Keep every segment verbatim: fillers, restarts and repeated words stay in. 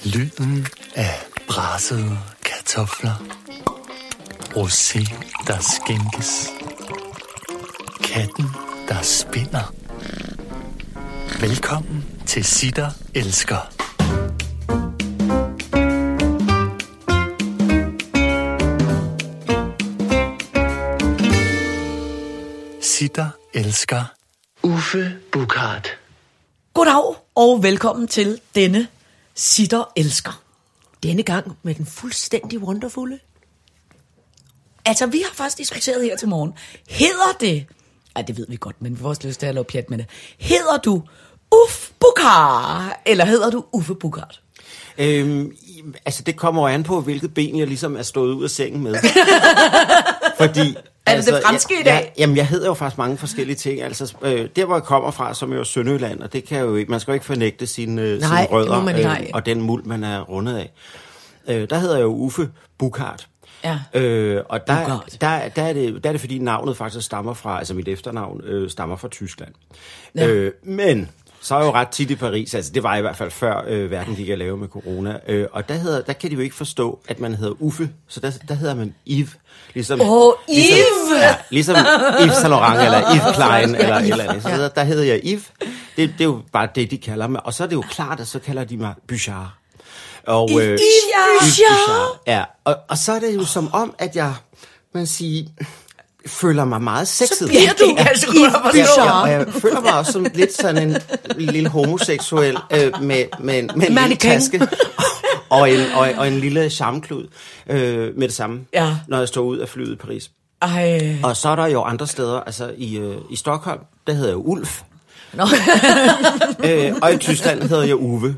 Lyden af brassede kartofler. Rosé, der skænkes. Katten, der spinder. Velkommen til Sitter Elsker. Sitter Elsker. Uffe Buchard. Goddag og velkommen til denne Sitter Elsker. Denne gang med den fuldstændig wonderfulde. Altså, vi har faktisk diskuteret her til morgen. Hedder det... Ej, det ved vi godt, men vi får også lyst til at lave pjat med det. Hedder du Uffe Buchard, eller hedder du Uffe Buchard? Øhm, altså, det kommer jo an på, hvilket ben jeg ligesom er stået ud af sengen med. Fordi... Er det altså, det franske jeg, i dag? Jeg, jamen, jeg hedder jo faktisk mange forskellige ting. Altså, øh, der, hvor jeg kommer fra, som er jo Sønderjylland, og det kan jo ikke, man skal jo ikke fornægte sine, øh, Nej, sine rødder man øh, og den muld, man er rundet af. Øh, der hedder jeg jo Uffe Buchard. Ja. Øh, og der, Buchard. der, der, er det, der er det, fordi navnet faktisk stammer fra, altså mit efternavn øh, stammer fra Tyskland. Ja. Øh, men... Så er jeg jo ret tit i Paris, altså det var i hvert fald før øh, verden gik at lave med corona, øh, og der, hedder, der kan de jo ikke forstå, at man hedder Uffe, så der, der hedder man Yves. Ligesom, Åh, ligesom, Yves! Ja, ligesom Yves Saint Laurent eller Yves Klein eller et eller andet. Så der, der hedder jeg Yves. Det, det er jo bare det, de kalder mig. Og så er det jo klart, at så kalder de mig Buchard. Og, øh, Yves Yves Buchard! Ja, og, og så er det jo som om, at jeg, man siger... føler mig meget sexet. Så bliver du altså jeg, jeg, og jeg føler mig også som lidt sådan en lille homoseksuel øh, med, med, med en lille taske og en, og, og en lille charmeklud øh, med det samme, ja. Når jeg står ud af flyet i Paris. Ej. Og så er der jo andre steder, altså i, øh, i Stockholm, der hedder jeg Ulf. Nå. øh, og i Tyskland hedder jeg Uwe.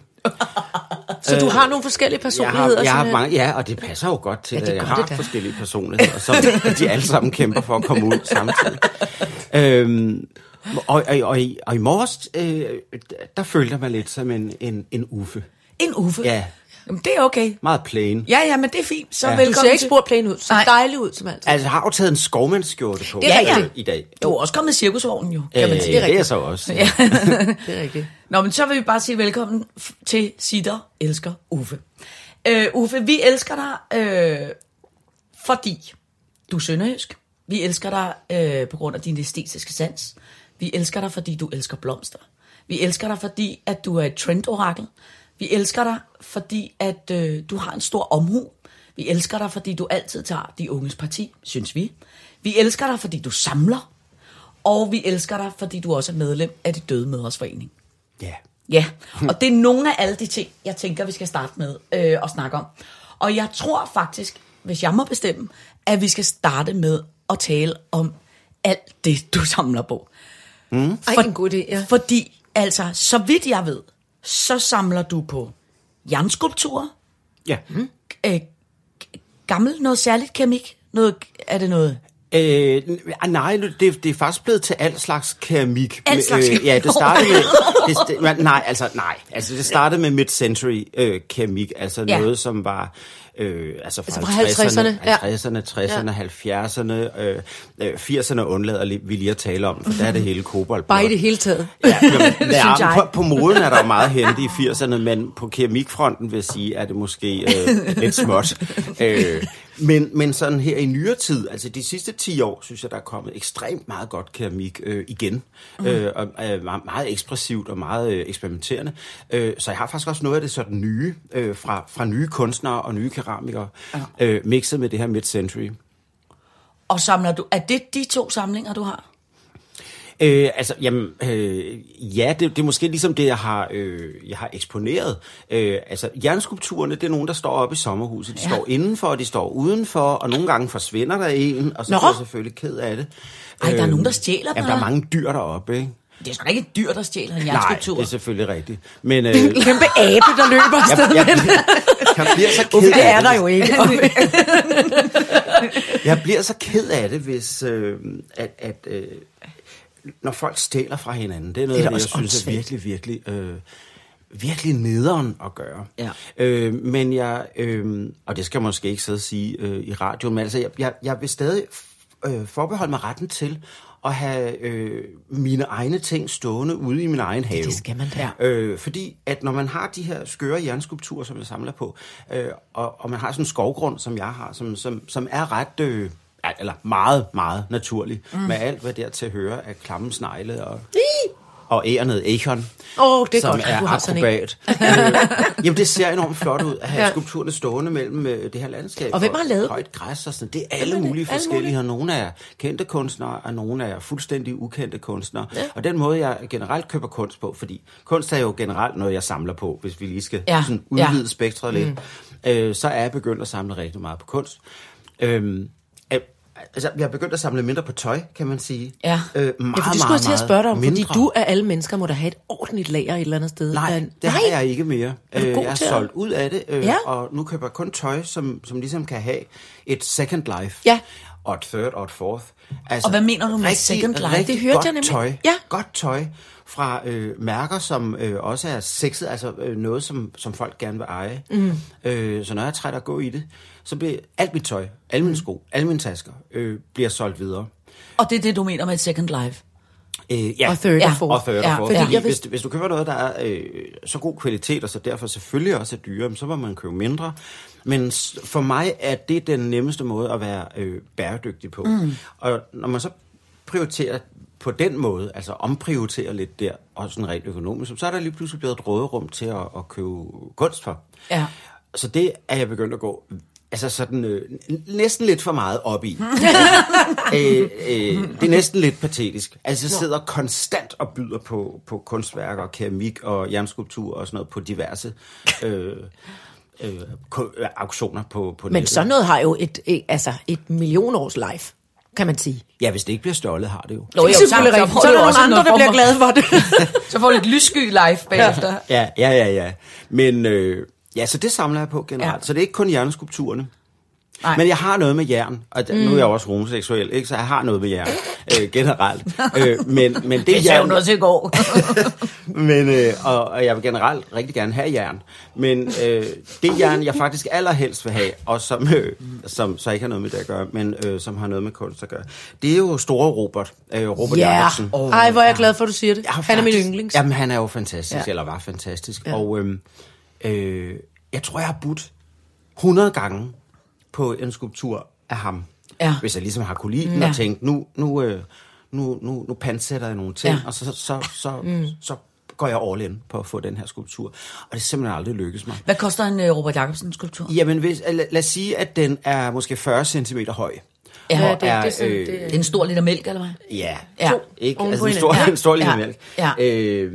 Så du har nogle forskellige personligheder? Jeg har, jeg har sådan, mange, ja, og det passer jo godt til, Ja, det at jeg gør har det da. forskellige personligheder, som de alle sammen kæmper for at komme ud samtidig. Øhm, og, og, og, i, og i morges, øh, der følte jeg mig lidt som en, en, en Uffe. En Uffe? Ja. Jamen, det er okay. Meget plain. Ja, ja, men det er fint. Så Ja. Du velkommen ser ikke til... spurgt pæn ud. Så Nej. dejlig ud som altid. Altså, jeg har jo taget en skovmandsskjorte på Det er øh, rigtigt. i dag. Du er også kommet i cirkusvognen jo, kan Øh, man sige. det er, det er så også. Ja. Det er rigtigt. Nå, men så vil vi bare sige velkommen f- til Sitter Elsker Uffe. Øh, Uffe, vi elsker dig, øh, fordi du er sønderjysk. Vi elsker dig øh, på grund af din æstetiske sans. Vi elsker dig, fordi du elsker blomster. Vi elsker dig, fordi at du er et trendorakel. Vi elsker dig, fordi at øh, du har en stor omhu. Vi elsker dig, fordi du altid tager de unges parti, synes vi. Vi elsker dig, fordi du samler. Og vi elsker dig, fordi du også er medlem af De Døde Mødres Forening. Ja. Ja, og det er nogle af alle de ting, jeg tænker, vi skal starte med øh, at snakke om. Og jeg tror faktisk, hvis jeg må bestemme, at vi skal starte med at tale om alt det, du samler på. Mm. For, Ej, en god idé, ja. Fordi, altså, så vidt jeg ved, så samler du på jernskulpturer, Ja. øh, gammel, noget særligt keramik, noget, er det noget... Øh, nej, det, det er faktisk blevet til al slags keramik. Al slags øh, Ja, det startede med... Det, det, nej, altså nej. Altså, det startede med mid-century øh, keramik, altså Ja. noget, som var... Øh, altså fra, Altså fra halvtredserne, ja. halvtredserne, tresserne, Ja. halvfjerdserne, øh, øh, firserne undlader li- vi lige at tale om, for der er det hele kobolt. Bare i det hele taget. Ja, jamen, Synes ja, jeg. på, på moden er der jo meget hente i firserne, men på keramikfronten vil jeg sige, er det måske øh, lidt småt. Øh, men, men sådan her i nyere tid, altså de sidste ti år, synes jeg, der er kommet ekstremt meget godt keramik øh, igen. Mm. Øh, og, øh, meget, meget ekspressivt og meget øh, eksperimenterende. Øh, så jeg har faktisk også noget af det sådan nye, øh, fra, fra nye kunstnere og nye keramikere, ja. øh, mixet med det her mid-century. Og samler du... Er det de to samlinger, du har? Øh, altså, jamen, øh, ja, det, det er måske ligesom det, jeg har, øh, jeg har eksponeret. Øh, altså, jernskulpturerne, det er nogen, der står oppe i sommerhuset. De ja. står indenfor, og de står udenfor, og nogle gange forsvinder der en, og så Nå. er jeg selvfølgelig ked af det. Ej, der er nogen, der stjæler Jamen, der er mange dyr deroppe, ikke? Det er sgu da ikke et dyr, der stjæler en Nej, jernskulptur. det er selvfølgelig rigtigt. Men, øh, En kæmpe abe, der løber afsted jeg, jeg, med det. jeg bliver så ked Uffe, det af er der jo ikke. Jeg bliver så ked af det, hvis øh, at, at øh, når folk stjæler fra hinanden. Det er noget, Det er det, da jeg også synes er virkelig, virkelig, øh, virkelig nederen at gøre. Ja. Øh, men jeg, øh, og det skal jeg måske ikke sidde og sige øh, i radioen, men altså, jeg, jeg, jeg vil stadig øh, forbeholde mig retten til at have øh, mine egne ting stående ude i min egen have. Det skal man da. Øh, fordi at når man har de her skøre jernskulpturer, som jeg samler på, øh, og, og man har sådan en skovgrund, som jeg har, som, som, som er ret... Øh, eller meget, meget naturlig, mm. med alt, hvad der til høre af klamme snegle og... og ærenet Echon, oh, det er som godt, er du har sådan akrobat. øh, jamen, det ser enormt flot ud at have ja. skulpturerne stående mellem øh, det her landskab. Og hvem har lavet højt græs og sådan. Det er alle mulige alle forskellige. Mulige. Nogle er kendte kunstnere, og nogle er fuldstændig ukendte kunstnere. Ja. Og den måde, jeg generelt køber kunst på, fordi kunst er jo generelt noget, jeg samler på, hvis vi lige skal ja. sådan udvide ja. spektret lidt, mm. øh, så er jeg begyndt at samle rigtig meget på kunst. Øhm, Altså, jeg er begyndt at samle mindre på tøj, kan man sige. Ja. Øh, meget, ja, for det skulle jeg til at spørge dig om, mindre. fordi du af alle mennesker må da have et ordentligt lager et eller andet sted. Nej, Men, det nej. har jeg ikke mere. Er jeg er solgt ud af det, øh, ja. og nu køber jeg kun tøj, som, som ligesom kan have et second life. Ja. Og et third og et fourth. Altså, og hvad mener du med rigtig, second life? Det hørte godt jeg nemlig. Tøj, ja. Godt tøj fra øh, mærker, som øh, også er sexet, altså øh, noget, som, som folk gerne vil eje. Mm. Øh, så når jeg er træt af at gå i det, så bliver alt mit tøj, alle mine sko, alle mine tasker, øh, bliver solgt videre. Og det er det, du mener med et second life? Øh, ja. Og third ja. og fourth. Og third ja. og fourth. Ja. Fordi Ja. hvis, hvis du køber noget, der er øh, så god kvalitet, og så derfor selvfølgelig også er dyre, så må man købe mindre. Men for mig er det den nemmeste måde at være øh, bæredygtig på. Mm. Og når man så prioriterer på den måde, altså omprioriterer lidt der, og sådan rent økonomisk, så er der lige pludselig blevet et råderum til at, at købe kunst for. Ja. Så det er jeg begyndt at gå... Altså sådan øh, næsten lidt for meget op i. øh, øh, det er næsten lidt patetisk. Altså jeg sidder konstant og byder på, på kunstværker, keramik og jernskulptur og sådan noget på diverse øh, øh, auktioner på, på Men nettet. sådan noget har jo et, et, altså et millionårs life, kan man sige. Ja, hvis det ikke bliver stjålet, har det jo. Nå, jo, Det er så, selvfølgelig så, rigtigt. får Så er du der også nogle andre, noget der bliver form glade for det. Så får du lidt lyssky live bagefter. Ja, ja, ja, ja. Men øh, ja, så det samler jeg på generelt. Ja. Så det er ikke kun jernskulpturerne. Nej. Men jeg har noget med jern, og mm. nu er jeg også homoseksuel, ikke? Så jeg har noget med jern øh, generelt. øh, men, men det, Det sagde jern, hun også i går. men, øh, og, og jeg vil generelt rigtig gerne have jern. Men øh, det jern, jeg faktisk allerhelst vil have, og som, øh, som så ikke har noget med det at gøre, men øh, som har noget med kunst at gøre, det er jo store Robert, øh, Robert Ja. Jacobsen. Oh, Ej, hvor er jeg glad for, at du siger det. Ja, Han er min yndlings. Jamen, han er jo fantastisk, Ja. eller var fantastisk. Ja. Og øh, øh, jeg tror, jeg har budt hundrede gange på en skulptur af ham. Ja. Hvis jeg ligesom har kunne lide den Ja. og tænkt, nu, nu, øh, nu, nu, nu pansætter jeg nogle ting, Ja. og så, så, så, mm. så går jeg all in på at få den her skulptur. Og det er simpelthen aldrig lykkes mig. Hvad koster en uh, Robert Jacobsen skulptur? Jamen, hvis, lad, lad os sige, at den er måske fyrre centimeter høj. Ja, Og det- er, det er sådan- øh, det- Det er en stor liter mælk, eller hvad? Ja, Ja. ikke? Oven Altså på en stor, hinanden. en stor lille Ja. mælk. Ja. Øh,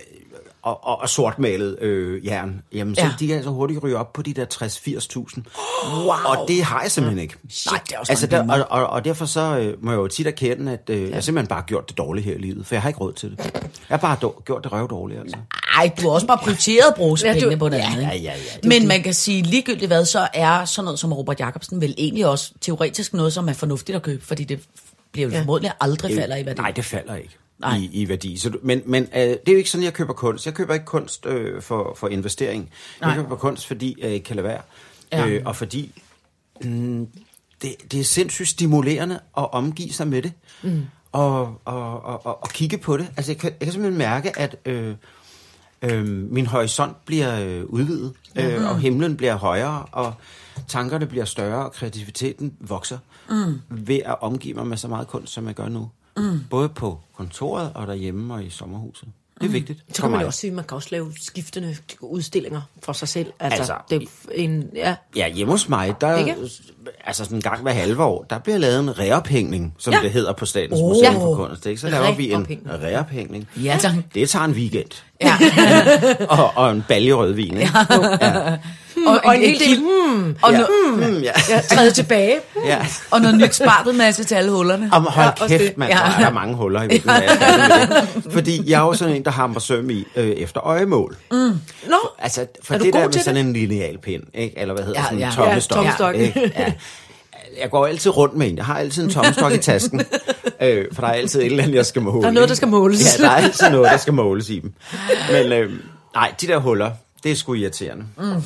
og, og, og sortmalet øh, jern. Jamen, så Ja. de kan altså hurtigt ryge op på de der tres til firs tusind. Wow. Og det har jeg simpelthen ikke. Nej, det er også altså, mange der, penge. og, og, og derfor så øh, må jeg jo tit erkende, at øh, ja. jeg simpelthen bare har gjort det dårligt her i livet. For jeg har ikke råd til det. Jeg har bare do- gjort det røv dårligt, altså. Ej, du har også bare prioriteret at bruge Ja, du- pengene på noget ja, andet. ja, ikke? ja, ja. Det er Men man kan sige, ligegyldigt hvad, så er sådan noget som Robert Jacobsen vel egentlig også teoretisk noget, som er fornuftigt at købe, fordi det bliver jo Ja. formodentlig aldrig falder i værdi. Nej, det falder ikke Nej. i, i værdi. Så, du- men men øh, det er jo ikke sådan, jeg køber kunst. Jeg køber ikke kunst øh, for, for investering. Nej. Jeg køber kunst, fordi jeg ikke kan lade være. Ja. Øh, og fordi mm, det, det er sindssygt stimulerende at omgive sig med det. Mm. Og, og, og, og, og kigge på det. Altså, jeg kan, jeg kan simpelthen mærke, at øh, øh, min horisont bliver øh, udvidet. Øh, og himlen bliver højere, og tankerne bliver større, og kreativiteten vokser. Mm. Ved at omgive mig med så meget kunst, som jeg gør nu. Mm. Både på kontoret og derhjemme og i sommerhuset. Det er mm. vigtigt Så for kan man mig. jo også sige, at man kan også lave skiftende udstillinger for sig selv. Altså, Altså, det er en, ja. Ja, hjemme hos mig, der, Ikke? altså sådan en gang hver halve år, der bliver lavet en reophængning, som Ja. det hedder på Statens Oh. Museum for Kunst. Ikke? Så laver vi en Reophængning. reophængning. Ja, tak. Det tager en weekend. Ja. og, og en balje rødvin. Ikke? Ja. og, Og en hel del, hmm, og, ja, no- Mm, ja. ja, træde tilbage. ja. og noget nyt spartelmasse til alle hullerne. Om, hold Ja, ja, også kæft, det. mand, Ja. der er mange huller i virkeligheden. Jeg er færdig med det. Fordi jeg er jo sådan en, der hamrer søm i øh, efter øjemål. Mm. Nå, Altså, for Er du det god der med til sådan en linealpind, ikke? Eller hvad hedder Ja, sådan en ja. tommestok. Ja, tommestok. Ikke? Ja. Jeg går altid rundt med en. Jeg har altid en tommestok i tasken. Øh, for der er altid et eller andet, jeg skal måle. Der er noget, ikke? der skal måles. Ja, der er altid noget, der skal måles i dem. Men øh, nej, de der huller, det er sgu irriterende. Mm.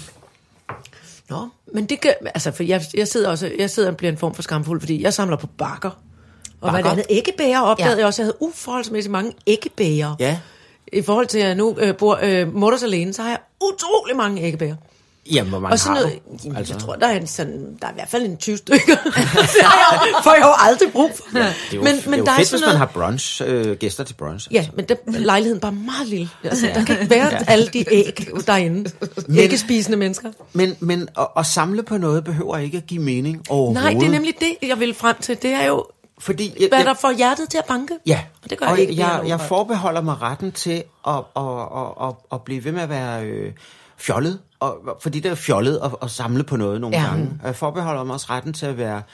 Nå, men det kan, altså, for jeg, jeg sidder også, jeg sidder og bliver en form for skamfuld, fordi jeg samler på bakker. Og hvad det andet, æggebæger opdagede Ja. jeg også. Jeg havde uforholdsmæssigt mange æggebæger. Ja. I forhold til, at jeg nu øh, bor øh, mutters alene, så har jeg utrolig mange æggebæger. Jamen, hvor mange Og sådan har noget, du? jamen, Altså. jeg tror, der er, en sådan, der er i hvert fald en tyve stykker. Det har jeg, får jeg jo aldrig brug for. Ja, det er jo, men, det er jo der fedt, sådan hvis man har brunch, øh, gæster til brunch. Ja, men der, lejligheden er bare meget lille. Altså, der kan ikke være ja. alle de æg derinde. Men- Æggespisende mennesker. Men, men at, at samle på noget behøver ikke at give mening overhovedet. Nej, det er nemlig det, jeg vil frem til. Det er jo, Fordi jeg, hvad jeg, der får hjertet til at banke. Ja, Og det gør og jeg ikke. jeg, jeg forbeholder mig retten til at, at, at, at, at blive ved med at være øh, fjollet. Og, fordi det er fjollet at, at samle på noget nogle Ja. gange. Og jeg forbeholder mig også retten til at være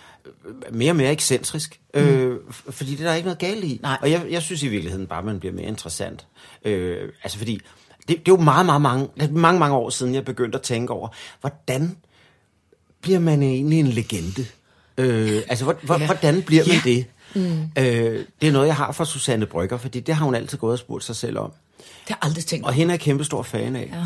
mere og mere ekscentrisk. Mm. Øh, fordi det er der ikke noget galt i. Nej. Og jeg, jeg synes i virkeligheden bare, at man bliver mere interessant. Øh, altså fordi, det, det er jo meget, meget mange, mange, mange år siden, jeg begyndte at tænke over, hvordan bliver man egentlig en legende? Øh, altså, hvor, hvor, Ja. hvordan bliver man Ja. det? Mm. Øh, det er noget, jeg har fra Susanne Brøgger, fordi det har hun altid gået og spurgt sig selv om. Det har jeg aldrig tænkt Og over. hende er jeg kæmpe stor fan af.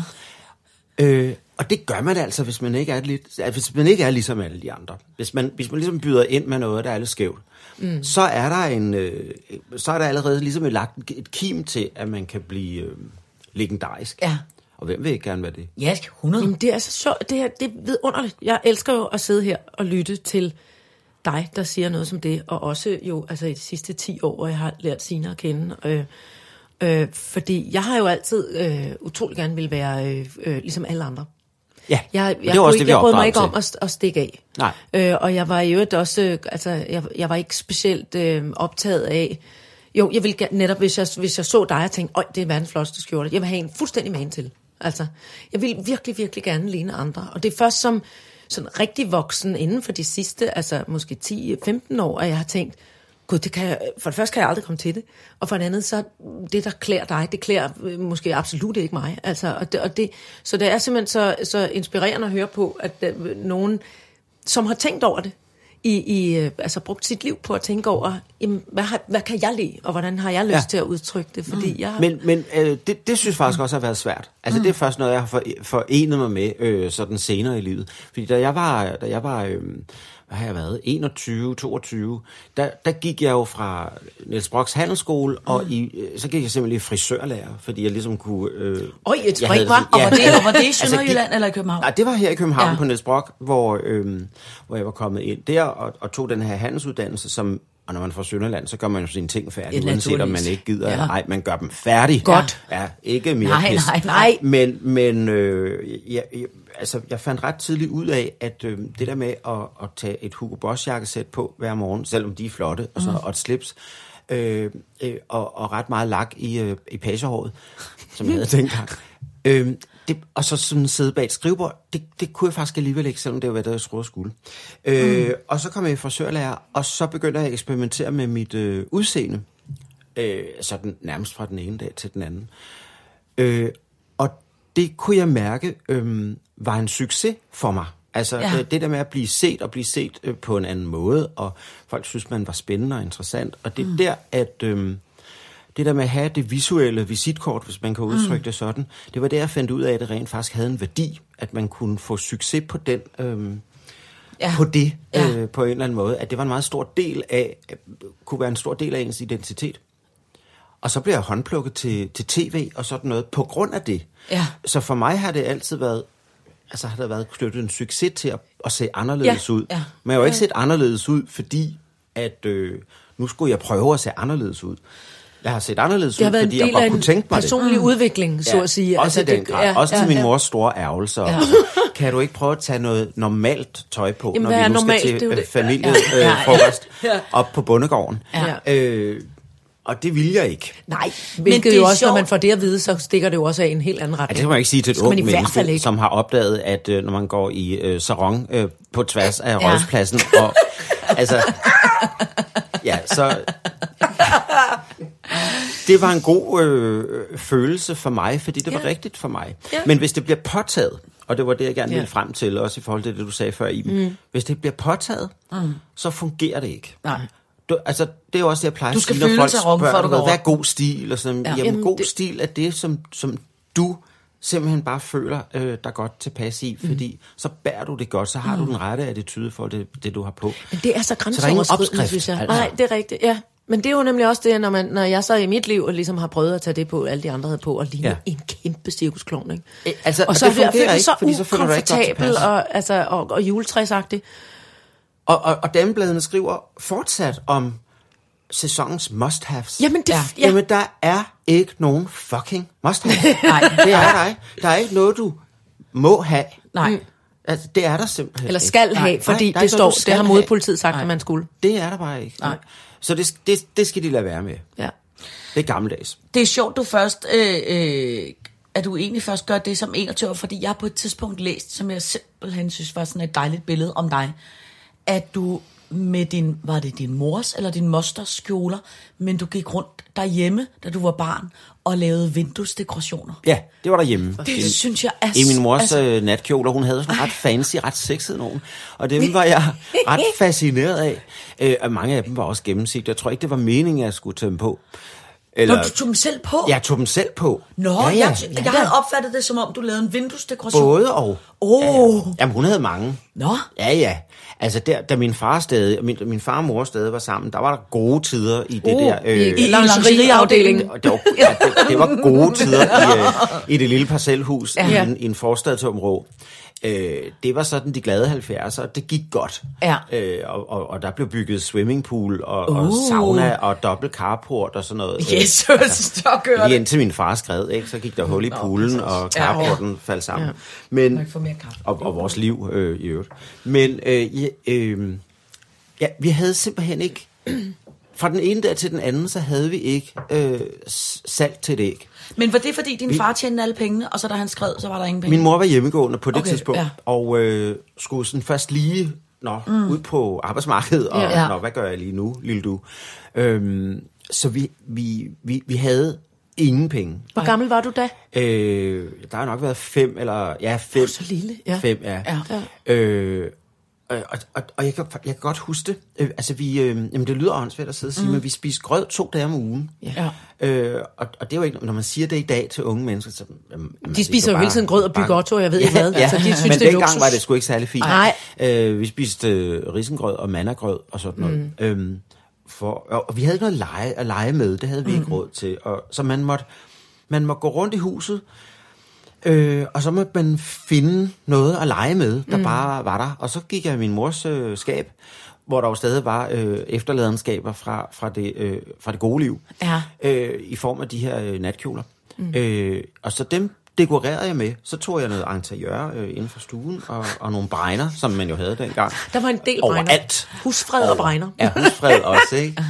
Ja. Øh, og det gør man altså, hvis man ikke er lidt, altså, hvis man ikke er ligesom alle de andre. Hvis man, hvis man ligesom byder ind med noget, der er lidt skævt, mm. så er der en, øh, så er der allerede ligesom et, lagt et kim til, at man kan blive øh, legendarisk. Ja. Og hvem vil ikke gerne være det? Ja, hundrede. Jamen, det er så sjovt. Det, her, det er vidunderligt. Jeg elsker jo at sidde her og lytte til dig, der siger noget som det. Og også jo, altså i de sidste ti år, hvor jeg har lært Signe at kende. Øh, øh, fordi jeg har jo altid øh, utrolig gerne vil være øh, øh, ligesom alle andre. Ja, Jeg, og jeg, det var også ikke, det, vi jeg brød mig opdraget ikke om til. at, at stikke af. Nej. Øh, og jeg var i øvrigt også, øh, altså jeg, jeg var ikke specielt øh, optaget af, jo, jeg ville netop, hvis jeg, hvis jeg så dig og tænkte, øj, det er verdens flotteste skjorte, jeg vil have en fuldstændig man til. Altså, jeg vil virkelig, virkelig gerne ligne andre. Og det er først som sådan rigtig voksen inden for de sidste, altså måske ti til femten år, at jeg har tænkt, gud, det kan jeg, for det første kan jeg aldrig komme til det, og for det andet, så det, der klæder dig, det klæder øh, måske absolut ikke mig. Altså, og det, og det, så det er simpelthen så, så inspirerende at høre på, at øh, nogen, som har tænkt over det, i, i øh, altså brugt sit liv på at tænke over, jamen, hvad, har, hvad kan jeg lide, og hvordan har jeg lyst Ja. til at udtrykke det, fordi mm. jeg har... Men, men øh, det, det synes faktisk også har været svært. Altså mm. det er først noget, jeg har for, forenet mig med øh, sådan senere i livet. Fordi da jeg var, da jeg var øh, hvad har jeg været, enogtyve, toogtyve, der, der gik jeg jo fra Niels Brocks Handelsskole, mm. og i, øh, så gik jeg simpelthen i frisørlærer, fordi jeg ligesom kunne... Øh, Øj, et jeg spring, havde hva'? sådan- Og var det, og var det i Altså, Sønderjylland gik- eller i København? Nej, det var her i København Ja. ja. på Niels Brock, hvor, øhm, hvor jeg var kommet ind der og, og tog den her handelsuddannelse, som, og når man får Sønderland, så gør man jo sine ting færdige, Ja, uanset om man naturligvis. ikke gider Ja. eller ej, man gør dem færdige. Godt. Ja, ikke mere Nej, pis. nej, nej. Men, men øh, jeg, jeg, altså, jeg fandt ret tidligt ud af, at øh, det der med at, at tage et Hugo Boss jakkesæt på hver morgen, selvom de er flotte, og, så, mm. og et slips, øh, øh, og, og ret meget lak i, øh, i pagehåret, som jeg havde dengang. Øh, det, og så sådan sidde bag et skrivebord, det, det kunne jeg faktisk alligevel ikke, selvom det var, hvad jeg troede, jeg skulle. Øh, mm. Og så kom jeg i frisørlærer, og så begyndte jeg at eksperimentere med mit øh, udseende. Øh, sådan nærmest fra den ene dag til den anden. Øh, og det kunne jeg mærke øh, var en succes for mig. Altså Ja. øh, det der med at blive set og blive set øh, på en anden måde, og folk synes, man var spændende og interessant. Og det er mm. der, at... Øh, det der med at have det visuelle visitkort, hvis man kan udtrykke mm. det sådan, det var der, jeg fandt ud af, at det rent faktisk havde en værdi, at man kunne få succes på den, øhm, Ja. på det, Ja. øh, på en eller anden måde. At det var en meget stor del af, kunne være en stor del af ens identitet. Og så blev jeg håndplukket til, til tv og sådan noget, på grund af det. Ja. Så for mig har det altid været, altså har der været knyttet en succes til at, at se anderledes Ja. ud. Ja. Men jeg har jo ikke set anderledes ud, fordi at øh, nu skulle jeg prøve at se anderledes ud. Jeg har set anderledes Det har ud, været en fordi jeg del godt af kunne en tænke mig det. personlig udvikling, så Ja, at sige. også altså, i den grad. ja, også ja, til min ja. mors store ærgelser. Ja. Ja. Kan du ikke prøve at tage noget normalt tøj på, Jamen, når hvad vi er nu normalt? skal Det er jo til det. familiefrokost Ja. øh, frokost Ja. op på bondegården? Ja. Øh, og det vil jeg ikke. Nej, hvilket det er jo også, når sjovt. man får det at vide, så stikker det jo også af en helt anden Ja, retning. det kan man ikke sige til et Skal man ungt i hvert fald menneske, ikke. som har opdaget, at øh, når man går i øh, sarong øh, på tværs af Ja. Rådhuspladsen, og altså, ja, så det var en god øh, følelse for mig, fordi det var Ja. rigtigt for mig. Ja. Men hvis det bliver påtaget, og det var det, jeg gerne Ja. ville frem til, også i forhold til det, du sagde før, Iben. Mm. Hvis det bliver påtaget, mm. så fungerer det ikke. Nej. Du, altså, det er jo også det, jeg plejer Du at skal sige, når føle folk sarong, spørger, før du går hvad er over. god stil? Og sådan, Ja. ja. Jamen, Jamen, god det- stil er det, som, som du simpelthen bare føler øh, dig godt tilpas i, fordi mm. så bærer du det godt, så har mm. du den rette attitude for det, det du har på. Men det er så grænseoverskridende, synes jeg. Altså. Nej, det er rigtigt, ja. Men det er jo nemlig også det, når, man, når jeg så i mit liv ligesom har prøvet at tage det på, alle de andre havde på, og ligne ja. en kæmpe cirkusklovn, ikke? Æ, altså, og så det er jeg så så ukomfortabel og, altså, og, og juletræsagtig. Og, og, og damebladene skriver fortsat om sæsonens must-haves. Jamen, det, ja. ja. Jamen, der er ikke nogen fucking must-haves. Nej, det er der ikke. Der er ikke noget, du må have. Nej. Mm. Altså, det er der simpelthen Eller skal ikke. have, Nej, fordi nej, det står, noget, det har modpolitiet sagt, Nej. at man skulle. Det er der bare ikke. Nej. Så det, det, det skal de lade være med. Ja. Det er gammeldags. Det er sjovt, du først, øh, øh, at du egentlig først gør det som enogtyve, fordi jeg har på et tidspunkt læst, som jeg simpelthen synes var sådan et dejligt billede om dig, at du med din, var det din mors eller din mosters kjoler, men du gik rundt derhjemme, da du var barn, og lavede vinduesdekorationer. Ja, det var derhjemme. Det I, synes jeg er... I min mors altså, øh, natkjoler, hun havde sådan ret fancy, ret sexede nogen. Og dem var jeg ret fascineret af. Øh, og mange af dem var også gennemsigtige. Jeg tror ikke, det var meningen, at jeg skulle tage dem på. Eller, Nå, du tog dem selv på? Jeg tog dem selv på. Nå, ja, ja. jeg, jeg ja. havde opfattet det, som om du lavede en vinduesdekoration. Både og. Oh. Ja, ja. Jamen, hun havde mange. Nå. Ja, ja. Altså, der, da min far stadig, min, min far og mor stadig var sammen, der var der gode tider i det uh, der... Øh, I, i lingerieafdelingen. Det, det, var, ja, det, det var gode tider i, øh, i det lille parcelhus ja. i, en, i en forstad til Områ. Øh, det var sådan de glade halvfjerdser, det gik godt. Ja. Øh, og, og, og der blev bygget swimmingpool og, uh. og sauna og dobbelt carport og sådan noget. Jesus, altså, så gør det. Lige indtil min far skred, ikke? Så gik der hul i poolen, Nå, og carporten ja. faldt sammen. Ja. Men, og, og vores liv øh, i øvrigt. Men øh, øh, ja, vi havde simpelthen ikke... Fra den ene der til den anden, så havde vi ikke øh, salt til et æg. Men var det fordi din far tjente alle pengene, og så da han skred, så var der ingen penge? Min mor var hjemmegående på det okay, tidspunkt, ja. og øh, skulle sådan først lige nå, mm. ud på arbejdsmarkedet, og ja. nå, hvad gør jeg lige nu, lille du? Øhm, så vi, vi, vi, vi havde ingen penge. Hvor gammel var du da? Øh, der har nok været fem, eller ja, fem. Oh, så lille, ja. Fem, ja. ja. Øh, Og, og, og jeg, kan, jeg kan godt huske det. Øh, altså, vi, øh, jamen, det lyder åndssvært at sidde og sige, mm. men vi spiste grød to dage om ugen. Ja. Øh, og, og det er jo ikke, når man siger det i dag til unge mennesker, så... Jamen, de spiser jo hele tiden grød og bygotto, jeg ved ikke ja, hvad. Ja, altså, de synes, men det er dengang luksus. var det sgu ikke særlig fint. Nej. Øh, vi spiste øh, risengrød og mannagrød og sådan noget. Mm. Øhm, for, og, og vi havde ikke noget lege, at lege med, det havde vi mm. ikke råd til. Og, så man måtte, man måtte gå rundt i huset, Øh, og så måtte man finde noget at lege med, der mm. bare var der. Og så gik jeg i min mors øh, skab, hvor der jo stadig var øh, efterladenskaber fra, fra, det, øh, fra det gode liv, ja. øh, i form af de her øh, natkjoler. Mm. Øh, og så dem dekorerede jeg med. Så tog jeg noget interiør øh, inden for stuen, og, og nogle bregner, som man jo havde dengang. Der var en del bregner. Overalt. Husfred og bregner. Ja, husfred også, ikke?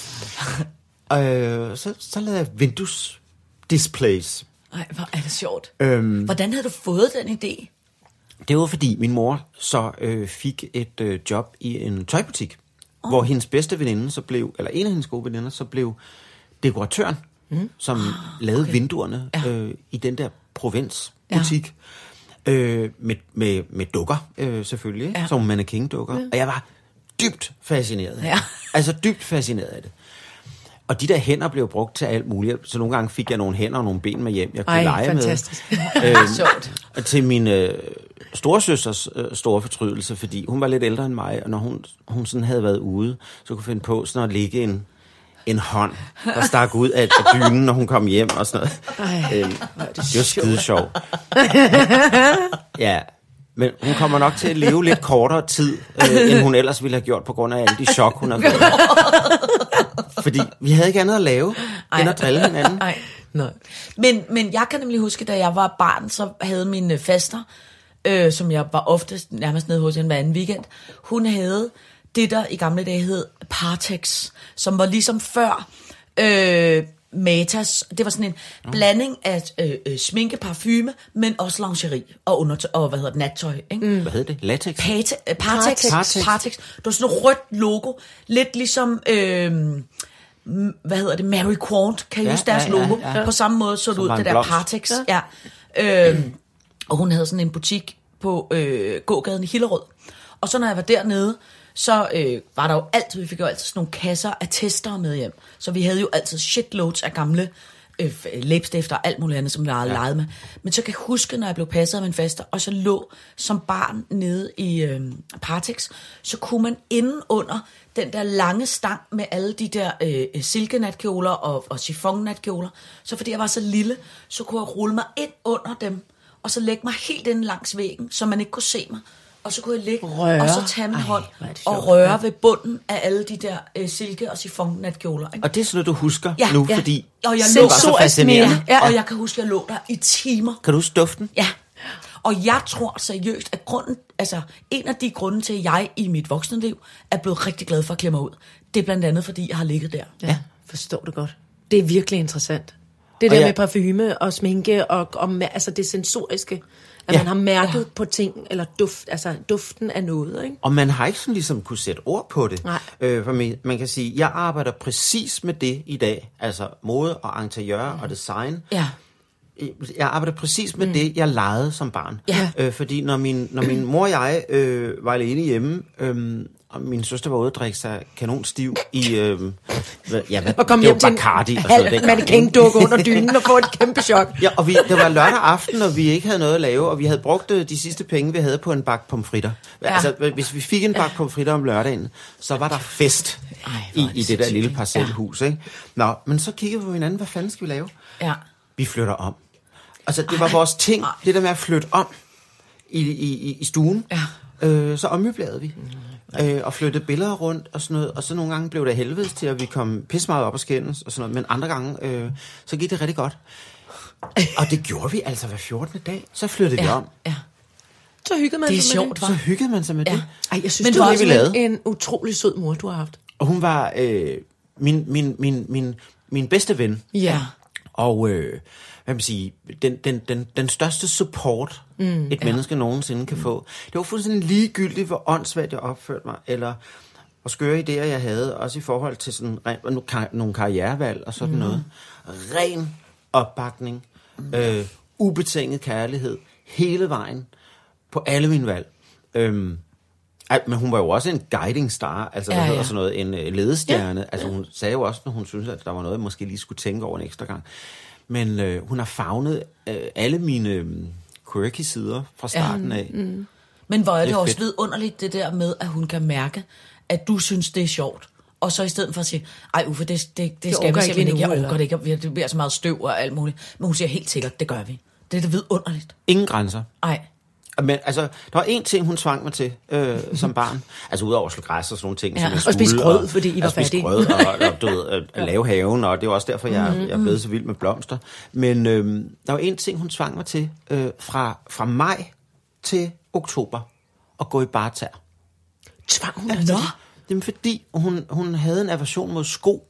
øh, så, så lavede jeg vinduesdisplays. Nej, hvor er det sjovt. Øhm, Hvordan havde du fået den idé? Det var fordi min mor så øh, fik et øh, job i en tøjbutik, oh. hvor hendes bedste veninde så blev, eller en af hendes gode veninder, så blev dekoratøren, mm. som oh, lavede okay. vinduerne ja. øh, i den der provinsbutik. Ja. Øh, med, med, med dukker, øh, selvfølgelig, ja. som mannequin-dukker. Ja. Og jeg var dybt fascineret af ja. det. Altså dybt fascineret af det. Og de der hænder blev brugt til alt muligt. Så nogle gange fik jeg nogle hænder og nogle ben med hjem, jeg kunne Ej, lege fantastisk. med. Øhm, Sjovt. Til min øh, storesøsters øh, store fortrydelse, fordi hun var lidt ældre end mig, og når hun, hun sådan havde været ude, så kunne finde på sådan at ligge en, en hånd, der stak ud af, af dynen, når hun kom hjem og sådan noget. Ej, øhm, det, det var skide sjovt. Ja. Men hun kommer nok til at leve lidt kortere tid, øh, end hun ellers ville have gjort, på grund af alle de chok, hun har fået. Fordi vi havde ikke andet at lave, Ej. end at drille hinanden. Ej. Nej. Men, men jeg kan nemlig huske, da jeg var barn, så havde mine faster, øh, som jeg var oftest nærmest nede hos hende hver anden weekend, hun havde det, der i gamle dage hed Partex, som var ligesom før... Øh, Matas, det var sådan en ja. blanding af øh, øh, sminke, parfume, men også lingerie og, undertøj, og hvad hedder det, nattøj. Ikke? Mm. Hvad hedder det? Latex? Pate, øh, Partex. Partex. Partex. Det var sådan et rødt logo, lidt ligesom, øh, hvad hedder det, Mary Quant, kan I ja, huske deres ja, logo? Ja, ja. På samme måde så det ud, det der blomst. Partex. Ja. Ja. Øh, og hun havde sådan en butik på øh, gågaden i Hillerød. Og så når jeg var dernede, så øh, var der jo altid, vi fik jo altid sådan nogle kasser af tester med hjem. Så vi havde jo altid shitloads af gamle øh, læbestift og alt muligt andet, som jeg havde ja. leget med. Men så kan jeg huske, når jeg blev passet af min faster, og så lå som barn nede i øh, Partex, så kunne man inden under den der lange stang med alle de der øh, silkenatkjoler og, og chiffon-natkjoler, så fordi jeg var så lille, så kunne jeg rulle mig ind under dem, og så lægge mig helt ind langs væggen, så man ikke kunne se mig. Og så kunne jeg ligge, røre. og så tage min hånd og røre ja. ved bunden af alle de der øh, silke- og chiffon-natkjoler. Ikke? Og det er sådan noget, du husker ja, nu, ja. fordi og jeg det var så fascinerende. Ja, ja. Og jeg kan huske, at jeg lå der i timer. Kan du huske duften? Ja. Og jeg tror seriøst, at grunden, altså en af de grunde til, at jeg i mit voksne liv er blevet rigtig glad for at klemme mig ud, det er blandt andet, fordi jeg har ligget der. Ja, forstår det godt. Det er virkelig interessant. Det der ja. med parfume og sminke og, og altså det sensoriske, at ja. man har mærket ja. på ting, eller duft, altså duften af noget, ikke? Og man har ikke sådan ligesom kunne sætte ord på det. Nej. Øh, for mig, man kan sige, jeg arbejder præcis med det i dag, altså mode og interiør mm. og design. Ja. Jeg arbejder præcis med mm. det, jeg legede som barn. Ja. Øh, fordi når min, når min mor og jeg øh, var alene hjemme, øh, og min søster var ude at drikke sig kanonstiv i... Øh, ja, hvad, og kom det hjem var til Bacardi, en og så halv mannequin-dukke under dynen og få et kæmpe chok. Ja, og vi, det var lørdag aften, og vi ikke havde noget at lave, og vi havde brugt de sidste penge, vi havde på en bakke pomfritter. Ja. Altså, hvis vi fik en bakke pomfritter om lørdagen, så var der fest Ej, i, i det der lille parcelhus. Ja. Ikke? Nå, men så kiggede vi på hinanden, hvad fanden skal vi lave? Ja. Vi flytter om. Altså, det var vores ting, det der med at flytte om i, i, i stuen. Ja. Øh, så ommøblerede vi. Øh, og flyttede billeder rundt og sådan noget. Og så nogle gange blev det helvedes til, at vi kom pisse meget op og skændes og sådan noget. Men andre gange, øh, så gik det rigtig godt. Og det gjorde vi altså hver fjortende dag. Så flyttede ja. vi om. Ja. Så hyggede man det er sig sjovt, med det. Så hyggede man sig med ja. det. Ej, jeg synes, men det var det, vi lavede. en utrolig sød mor, du har haft. Og hun var øh, min, min, min, min, min bedste ven. Ja. Og øh, hvad man sige, den, den, den, den største support, mm, et ja. menneske nogensinde kan mm. få. Det var fuldstændig ligegyldigt, hvor åndssvagt jeg opførte mig, eller hvor skøre idéer jeg havde, også i forhold til sådan, nogle karrierevalg og sådan mm. noget. Ren opbakning, mm. øh, ubetinget kærlighed, hele vejen, på alle mine valg. Øhm, men hun var jo også en guiding star, altså ja, ja. sådan noget, en ledestjerne. Ja. Altså hun sagde jo også, når hun syntes, at der var noget, jeg måske lige skulle tænke over en ekstra gang. Men øh, hun har favnet øh, alle mine øh, quirky sider fra starten af. Ja, mm. Men hvor er det, det er også vidunderligt, det der med, at hun kan mærke, at du synes, det er sjovt. Og så i stedet for at sige, ej Uffe, det, det, det, det skal vi simpelthen ikke. Jeg orker det ikke, det bliver så meget støv og alt muligt. Men hun siger helt sikkert, det gør vi. Det er det vidunderligt. Ingen grænser. Ej. Men altså, der var én ting, hun tvang mig til øh, som barn. Altså udover at slå græs og sådan nogle ting. Ja, som og spise grød, fordi I var fattige. fattige. Og spise grød, og, og du ved, at lave haven, og det er også derfor, jeg, mm-hmm. jeg er blevet så vild med blomster. Men øh, der var én ting, hun tvang mig til øh, fra, fra maj til oktober at gå i bartær. Tvang hun dig til det? Jamen fordi hun, hun havde en aversion mod sko.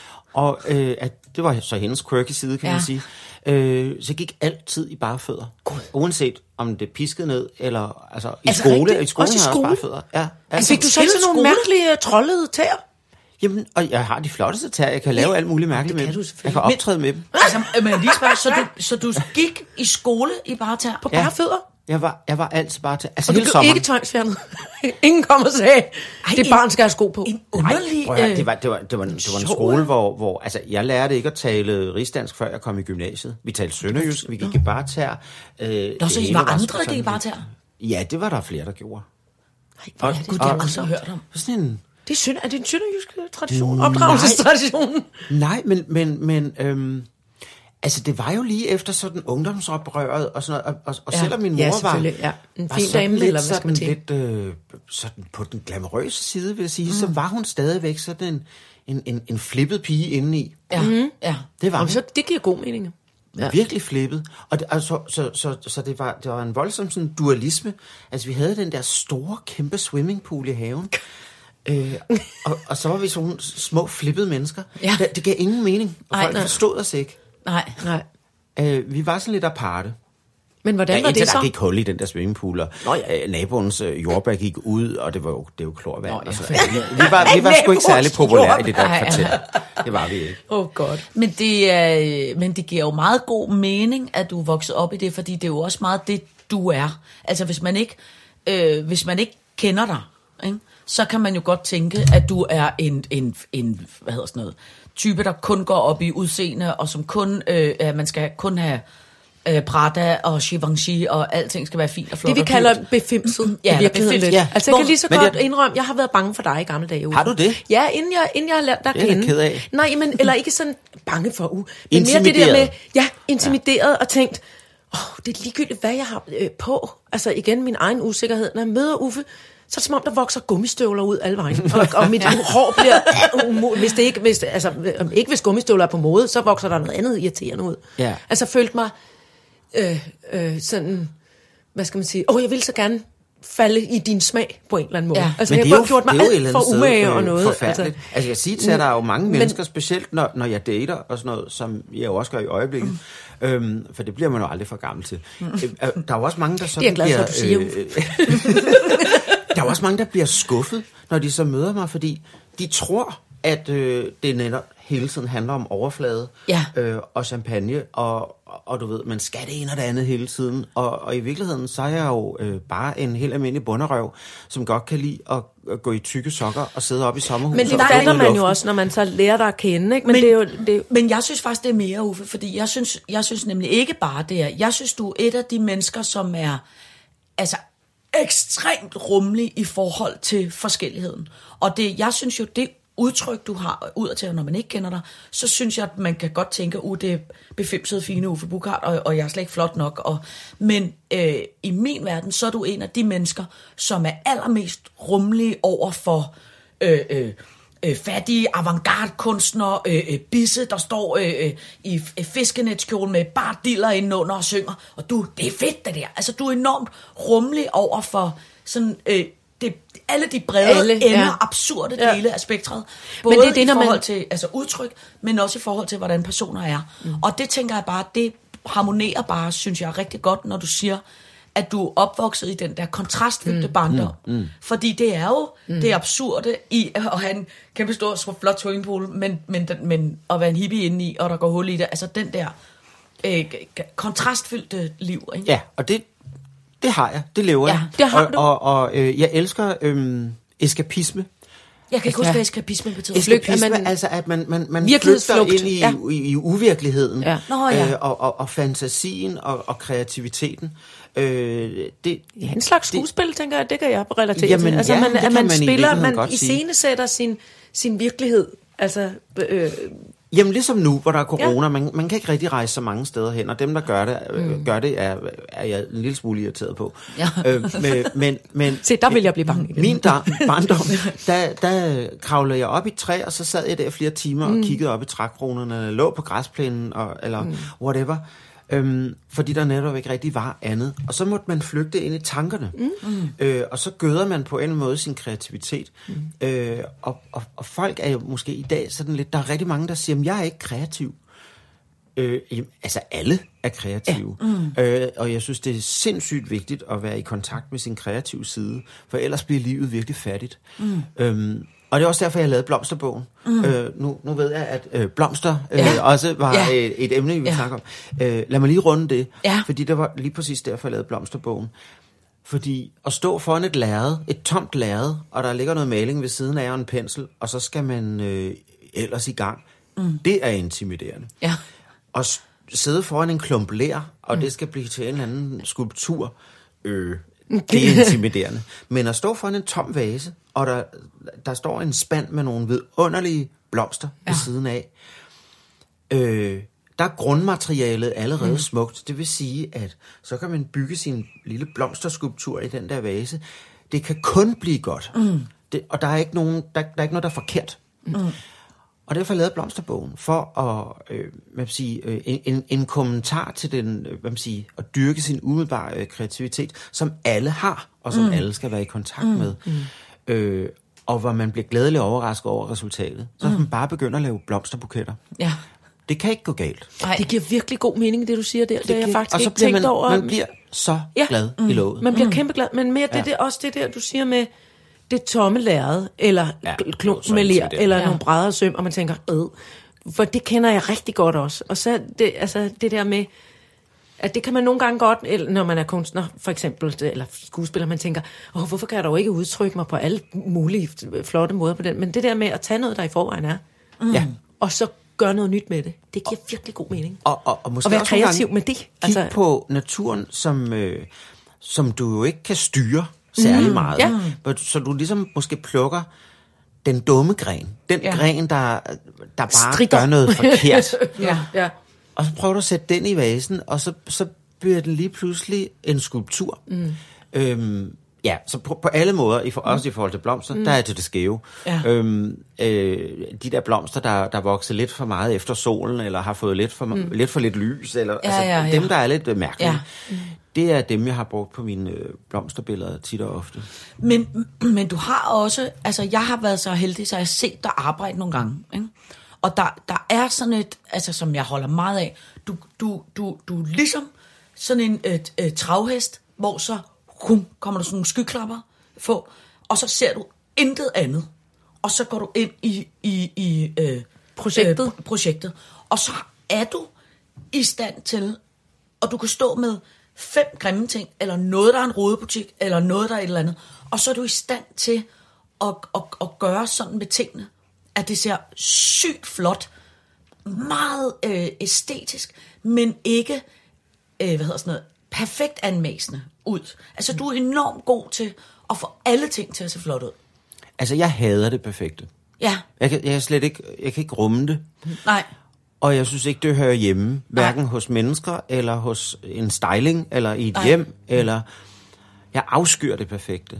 Og øh, at det var så hendes quirky side, kan ja. man sige. Øh, så jeg gik altid i bare fødder. God. Uanset om det piskede ned, eller altså i altså, skole. Rigtigt? I skolen også i skole? havde jeg også bare fødder. Ja, altså, fik du så ikke sådan nogle mærkelige trollede tæer? Jamen, og jeg har de flotteste tæer. Jeg kan lave ja, alt muligt mærkeligt med dem. Jeg kan optræde med dem. Altså, men jeg lige spørge, så du, så du gik i skole i bare tæer? På bare ja. fødder? Jeg var, jeg var altid bare til. Altså og hele du sommeren. Ikke tvangsfjernet. Ingen kom og sagde, det barn skal have sko på. En underlig... Nej, det var, det var, det var, det var en skole, hvor, hvor altså, jeg lærte ikke at tale rigsdansk, før jeg kom i gymnasiet. Vi talte sønderjysk, vi gik i bartær. Øh, Nå, så I var andre, der gik i bartær? Ja, det var der flere, der gjorde. Nej, hvor er det, Gud, det har jeg aldrig hørt om. Sådan en... Det er, synd, er det en sønderjysk tradition? Opdragelsestradition? Nej, men... men, men øhm, altså, det var jo lige efter sådan ungdomsoprøret og sådan noget, og, og, og ja, selvom min mor ja, var, ja. En var fin sådan dame, lidt, eller hvad skal man lidt øh, sådan på den glamourøse side, vil jeg sige, mm. så var hun stadigvæk sådan en, en, en, en flippet pige indeni. Ja, mm. ja. Det var hun. Så det giver god mening. Ja. Virkelig flippet. Og det, altså, så, så, så det, var, det var en voldsom sådan dualisme. Altså, vi havde den der store, kæmpe swimmingpool i haven. Øh, og, og så var vi sådan små flippede mennesker. Ja. Det, det gav ingen mening, og Ej, folk nej. forstod os ikke. Nej, nej. Øh, vi var sådan lidt aparte. Men hvordan ja, var det så? Der gik hul i den der swimmingpool, og Nå, ja. øh, naboens øh, jordbær gik ud, og det var jo, det var jo klorvand. Nå, ja, og så. Vi, vi var, vi var sgu ikke særlig populære i det der kvarter. Det var vi ikke. Åh, oh, godt. Men det, er, men det giver jo meget god mening, at du er vokset op i det, fordi det er jo også meget det, du er. Altså, hvis man ikke, øh, hvis man ikke kender dig, ikke? Så kan man jo godt tænke, at du er en, en, en hvad hedder sådan noget, type, der kun går op i udseende, og som kun, øh, man skal kun have øh, Prada og Givenchy, og alting skal være fint og flot. Det vi og kalder dyrt. befimset Ja, i virkeligheden lidt. ja. Altså jeg Hvor, kan lige så men godt jeg- indrømme, jeg har været bange for dig i gamle dage. Uffe. Har du det? Ja, inden jeg, inden jeg har lært dig at Det er jeg kende. ked af. Nej, men, eller ikke sådan bange for, uh, men mere det der Intimideret. med, ja, intimideret ja. og tænkt, åh, oh, det er ligegyldigt, hvad jeg har øh, på. Altså igen, min egen usikkerhed. Når jeg møder Uffe, så er det som om, der vokser gummistøvler ud alle vejen. Og, og mit hår bliver umuligt. Hvis det ikke, hvis, det, altså, ikke hvis gummistøvler er på mode, så vokser der noget andet irriterende ud. Ja. Altså følte mig øh, øh, sådan, hvad skal man sige, åh, oh, jeg vil så gerne falde i din smag på en eller anden måde. Ja. Altså Men jeg det har er jo, gjort mig det er jo et alt eller for andet umage sted, og øh, noget. forfærdeligt. Altså, altså jeg siger til dig, der er jo mange Men- mennesker, specielt når, når jeg dater og sådan noget, som jeg jo også gør i øjeblikket, mm. øhm, for det bliver man jo aldrig for gammel til. Mm. Øh, der er jo også mange, der sådan Det er jeg glad for, bliver... at du siger, der er jo også mange, der bliver skuffet, når de så møder mig, fordi de tror, at øh, det netop hele tiden handler om overflade Ja. øh, og champagne, og, og du ved, man skal det ene og det andet hele tiden. Og, og i virkeligheden, så er jeg jo øh, bare en helt almindelig bunderøv, som godt kan lide at, at gå i tykke sokker og sidde op i sommerhuset. Men det og stå fatter ude i man jo luften. også, når man så lærer dig at kende. Ikke? Men, Men- det er jo... Det er jo Men jeg synes faktisk, det er mere, Uffe, fordi jeg synes, jeg synes nemlig ikke bare det er. Jeg synes, du er et af de mennesker, som er altså ekstremt rummelig i forhold til forskelligheden. Og det, jeg synes jo, det udtryk, du har udadtil, når man ikke kender dig, så synes jeg, at man kan godt tænke, uh, det er befimsede fine Uffe Buchard, og, og jeg er slet ikke flot nok. Og, men øh, i min verden, så er du en af de mennesker, som er allermest rummelige over for øh, øh, øh, fattige avantgarde-kunstnere, øh, øh, bisse, der står øh, øh, i f- fiskenetskjole med bare diller indenunder og synger, og du, det er fedt det der. Altså, du er enormt rummelig over for sådan... Øh, det, alle de brede, Alle, alle, ender, ja. absurde Ja. dele af spektret. Både Men det er det, i når man- forhold til altså udtryk, men også i forhold til, hvordan personer er. Mm. Og det tænker jeg bare, det harmonerer bare, synes jeg, rigtig godt, når du siger, at du er opvokset i den der kontrastfyldte mm. barndom. Mm. Mm. Fordi det er jo mm. det absurde i at have en kæmpe stor, flot swimmingpool, men, men, men at være en hippie indeni, og der går hul i det. Altså den der øh, kontrastfyldte liv. Ikke? Ja, og det, det har jeg. Det lever Ja, jeg. det har og, du. Og, og øh, jeg elsker øh, eskapisme. Jeg kan ikke huske, Ja. hvad eskapisme betyder. Eskapisme, man- altså at man, man, man Virkelighedsflugt. flygter ind i, Ja. ja. i, i uvirkeligheden, Ja. Nå, ja. øh, og, og, og fantasien og, og kreativiteten. Øh, det, Ja, en slags skuespil, det, tænker jeg, det kan jeg relatere Jamen, til. Altså, ja, man, det at kan man, man i spiller, virkeligheden man godt sige. iscenesætter sin, sin virkelighed. Altså, øh, Jamen ligesom nu, hvor der er corona, Ja. man, man kan ikke rigtig rejse så mange steder hen, og dem, der gør det, mm. gør det er, er jeg en lille smule irriteret på. Ja. Øh, men, men, men, se, der vil jeg blive bange igen. Min da, barndom, der, der kravlede jeg op i et træ, og så sad jeg der flere timer mm. og kiggede op i trækronerne, lå på græsplænen, og, eller mm. whatever. Øhm, fordi der netop ikke rigtig var andet. Og så måtte man flygte ind i tankerne. Mm. Øh, og så gøder man på en eller anden måde sin kreativitet. Mm. Øh, og, og, og folk er jo måske i dag sådan lidt... Der er rigtig mange, der siger, at jeg er ikke kreativ. Øh, jamen, altså alle er kreative. Ja. Mm. Øh, og jeg synes, det er sindssygt vigtigt at være i kontakt med sin kreative side. For ellers bliver livet virkelig fattigt. Mm. Øhm, og det er også derfor, jeg lavede Blomsterbogen. Mm. Øh, nu, nu ved jeg, at øh, blomster øh, ja. også var Ja. et, et emne, vi ville Ja. snakke om. Øh, lad mig lige runde det, Ja. fordi det var lige præcis derfor, jeg lavede Blomsterbogen. Fordi at stå foran et lærred, et tomt lærred, og der ligger noget maling ved siden af og en pensel, og så skal man øh, ellers i gang. Mm. Det er intimiderende. Ja. Og s- sidde foran en klump ler, og mm. det skal blive til en eller anden skulptur, øh, det er intimiderende. Men at stå foran en tom vase, og der, der står en spand med nogle vidunderlige blomster ja. ved siden af, øh, der er grundmaterialet allerede mm. smukt. Det vil sige, at så kan man bygge sin lille blomsterskulptur i den der vase. Det kan kun blive godt. Mm. Det, og der er, ikke nogen, der, der er ikke noget, der er forkert. Mm. Og derfor lavede Blomsterbogen for at øh, hvad man sige, øh, en, en, en kommentar til den, øh, hvad man sige, at dyrke sin umiddelbare øh, kreativitet, som alle har, og som mm. alle skal være i kontakt mm. med. Mm. Øh, og hvor man bliver glædeligt overrasket over resultatet. Så mm. man bare begynder at lave blomsterbuketter. Ja. Det kan ikke gå galt. Ej. Det giver virkelig god mening, det du siger der. Det, det har jeg kan- faktisk og så ikke bliver tænkt man, over. man bliver så Ja. glad mm. i låget. Man bliver mm. kæmpe glad, men mere det, Ja. det også det der, du siger med det tomme lærred, eller Ja, ja, det var klump så med ler, intimiderende. eller Ja. ja. nogle brædder søm, og man tænker, øh, for det kender jeg rigtig godt også. Og så det, altså, det der med, at det kan man nogle gange godt, eller når man er kunstner, for eksempel, eller skuespiller, man tænker, åh, hvorfor kan jeg dog ikke udtrykke mig på alle mulige flotte måder på den? Men det der med at tage noget, der i forvejen er, mm. ja. og så gøre noget nyt med det, det giver virkelig god mening. Og, og, og måske og være også kreativ med det. Kig altså, på naturen, som, øh, som du jo ikke kan styre særlig mm, meget. Ja. Så du ligesom måske plukker den dumme gren. Den ja. gren, der, der bare Strikker. gør noget forkert. ja. Ja. Og så prøver du at sætte den i vasen, og så, så bliver den lige pludselig en skulptur. Mm. Øhm, ja, så på, på alle måder, i for, mm. også i forhold til blomster, mm. der er det det skæve. Ja. Øhm, øh, de der blomster, der, der vokser lidt for meget efter solen, eller har fået lidt for, mm. lidt, for lidt lys, eller ja, altså, ja, ja. dem, der er lidt øh, mærkelige. Ja. Mm. Det er dem, jeg har brugt på mine øh, blomsterbilleder tit og ofte. Men, men du har også, altså jeg har været så heldig, så jeg har set dig arbejde nogle gange, ikke? Og der, der er sådan et, altså som jeg holder meget af, du, du, du, du er ligesom sådan en et, et travhest, hvor så hum, kommer der sådan nogle skyklapper på, og så ser du intet andet. Og så går du ind i, i, i øh, projektet. Øh, projektet. Og så er du i stand til, og du kan stå med fem grimme ting, eller noget, der er en rodebutik, eller noget, der er et eller andet, og så er du i stand til at, at, at gøre sådan med tingene, at det ser sygt flot, meget øh, æstetisk, men ikke, øh, hvad hedder sådan noget, perfekt anmæsende ud. Altså, du er enormt god til at få alle ting til at se flot ud. Altså, jeg hader det perfekte. Ja. Jeg kan, jeg kan slet ikke, jeg kan ikke rumme det. Nej. Og jeg synes ikke, det hører hjemme, hverken Nej. hos mennesker, eller hos en styling, eller i et Nej. hjem, eller... Jeg afskyr det perfekte.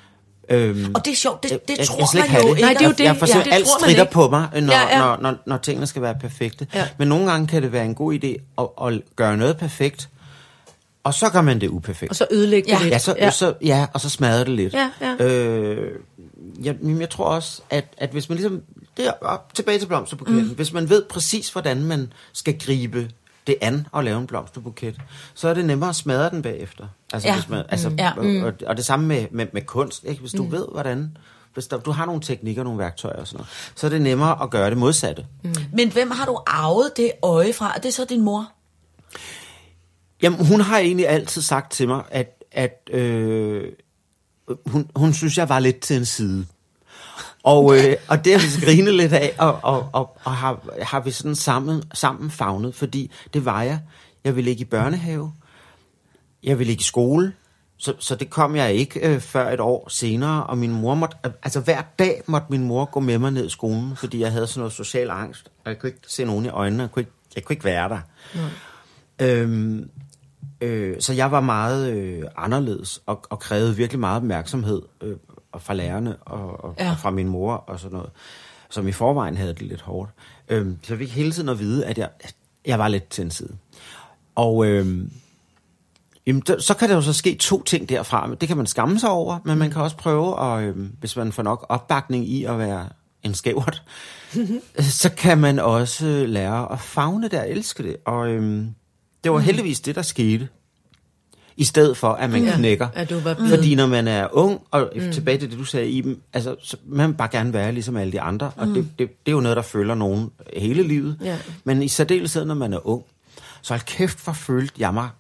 Øhm, og det er sjovt, det, det jeg, tror jeg, jeg man jo det. ikke. Nej, det er jo det. Jeg forsøger ja, alt stritter på mig, når, ja, ja. Når, når, når tingene skal være perfekte. Ja. Men nogle gange kan det være en god idé at, at gøre noget perfekt, og så gør man det uperfekt. Og så ødelægger ja. det lidt. Ja, så, ja. Så, ja, og så smadrer det lidt. Ja, ja. Øh, jeg, jeg tror også, at, at hvis man ligesom... Det er op, tilbage til blomsterbuketten. Mm. Hvis man ved præcis, hvordan man skal gribe det an og lave en blomsterbuket, så er det nemmere at smadre den bagefter. Altså, ja. hvis man, altså, mm. ja. og, og, og det samme med, med, med kunst. Ikke? Hvis du mm. ved, hvordan... Hvis der, du har nogle teknikker, nogle værktøjer og sådan noget, så er det nemmere at gøre det modsatte. Mm. Men hvem har du arvet det øje fra? Er det så din mor? Jamen, hun har egentlig altid sagt til mig, at, at øh, hun, hun synes, jeg var lidt til en side. Og, øh, og det har vi grinet lidt af, og, og, og, og har, har vi sådan sammen, sammen favnet, fordi det var jeg. Jeg ville ikke i børnehave, jeg ville ikke i skole, så, så det kom jeg ikke øh, før et år senere, og min mor måtte, altså hver dag måtte min mor gå med mig ned i skolen, fordi jeg havde sådan noget social angst, og jeg kunne ikke se nogen i øjnene, jeg kunne ikke, jeg kunne ikke være der. Mm. Øhm, øh, så jeg var meget øh, anderledes, og, og krævede virkelig meget opmærksomhed, øh, og fra lærerne og, og, ja. og fra min mor og sådan noget, som i forvejen havde det lidt hårdt. Øhm, så jeg fik hele tiden at vide, at jeg, jeg var lidt til en side. Og øhm, jamen, så kan der jo så ske to ting derfra. Det kan man skamme sig over, men man kan også prøve, og øhm, hvis man får nok opbakning i at være en skævert, så kan man også lære at favne det og elske det. Og øhm, det var heldigvis det, der skete. I stedet for, at man ja. knækker. Ja, du var Fordi når man er ung, og mm. tilbage til det, du sagde, Iben, altså, så man vil bare gerne være ligesom alle de andre, og mm. det, det, det er jo noget, der følger nogen hele livet. Ja. Men i særdeleshed, når man er ung, så hold kæft, for følte jeg mig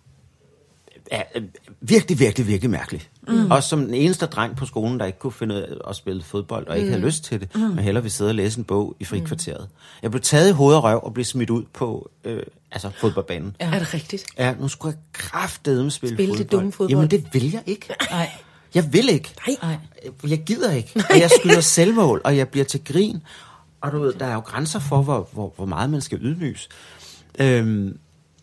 ja, virkelig, virkelig, virkelig mærkelig. Mm. Også som den eneste dreng på skolen, der ikke kunne finde ud af at spille fodbold, og ikke mm. havde lyst til det, mm. men hellere ville sidde og læse en bog i frikvarteret. Jeg blev taget i hoved og røv og blev smidt ud på øh, altså fodboldbanen. Ja. Er det rigtigt? Ja, nu skulle jeg kraftedeme spille, spille fodbold. det dumme fodbold. Jamen, det vil jeg ikke. Nej. Jeg vil ikke. Nej. Jeg gider ikke. Og jeg skyder selvmål, og jeg bliver til grin. Og du ved, der er jo grænser for, hvor, hvor, hvor meget man skal ydmyges. Øhm,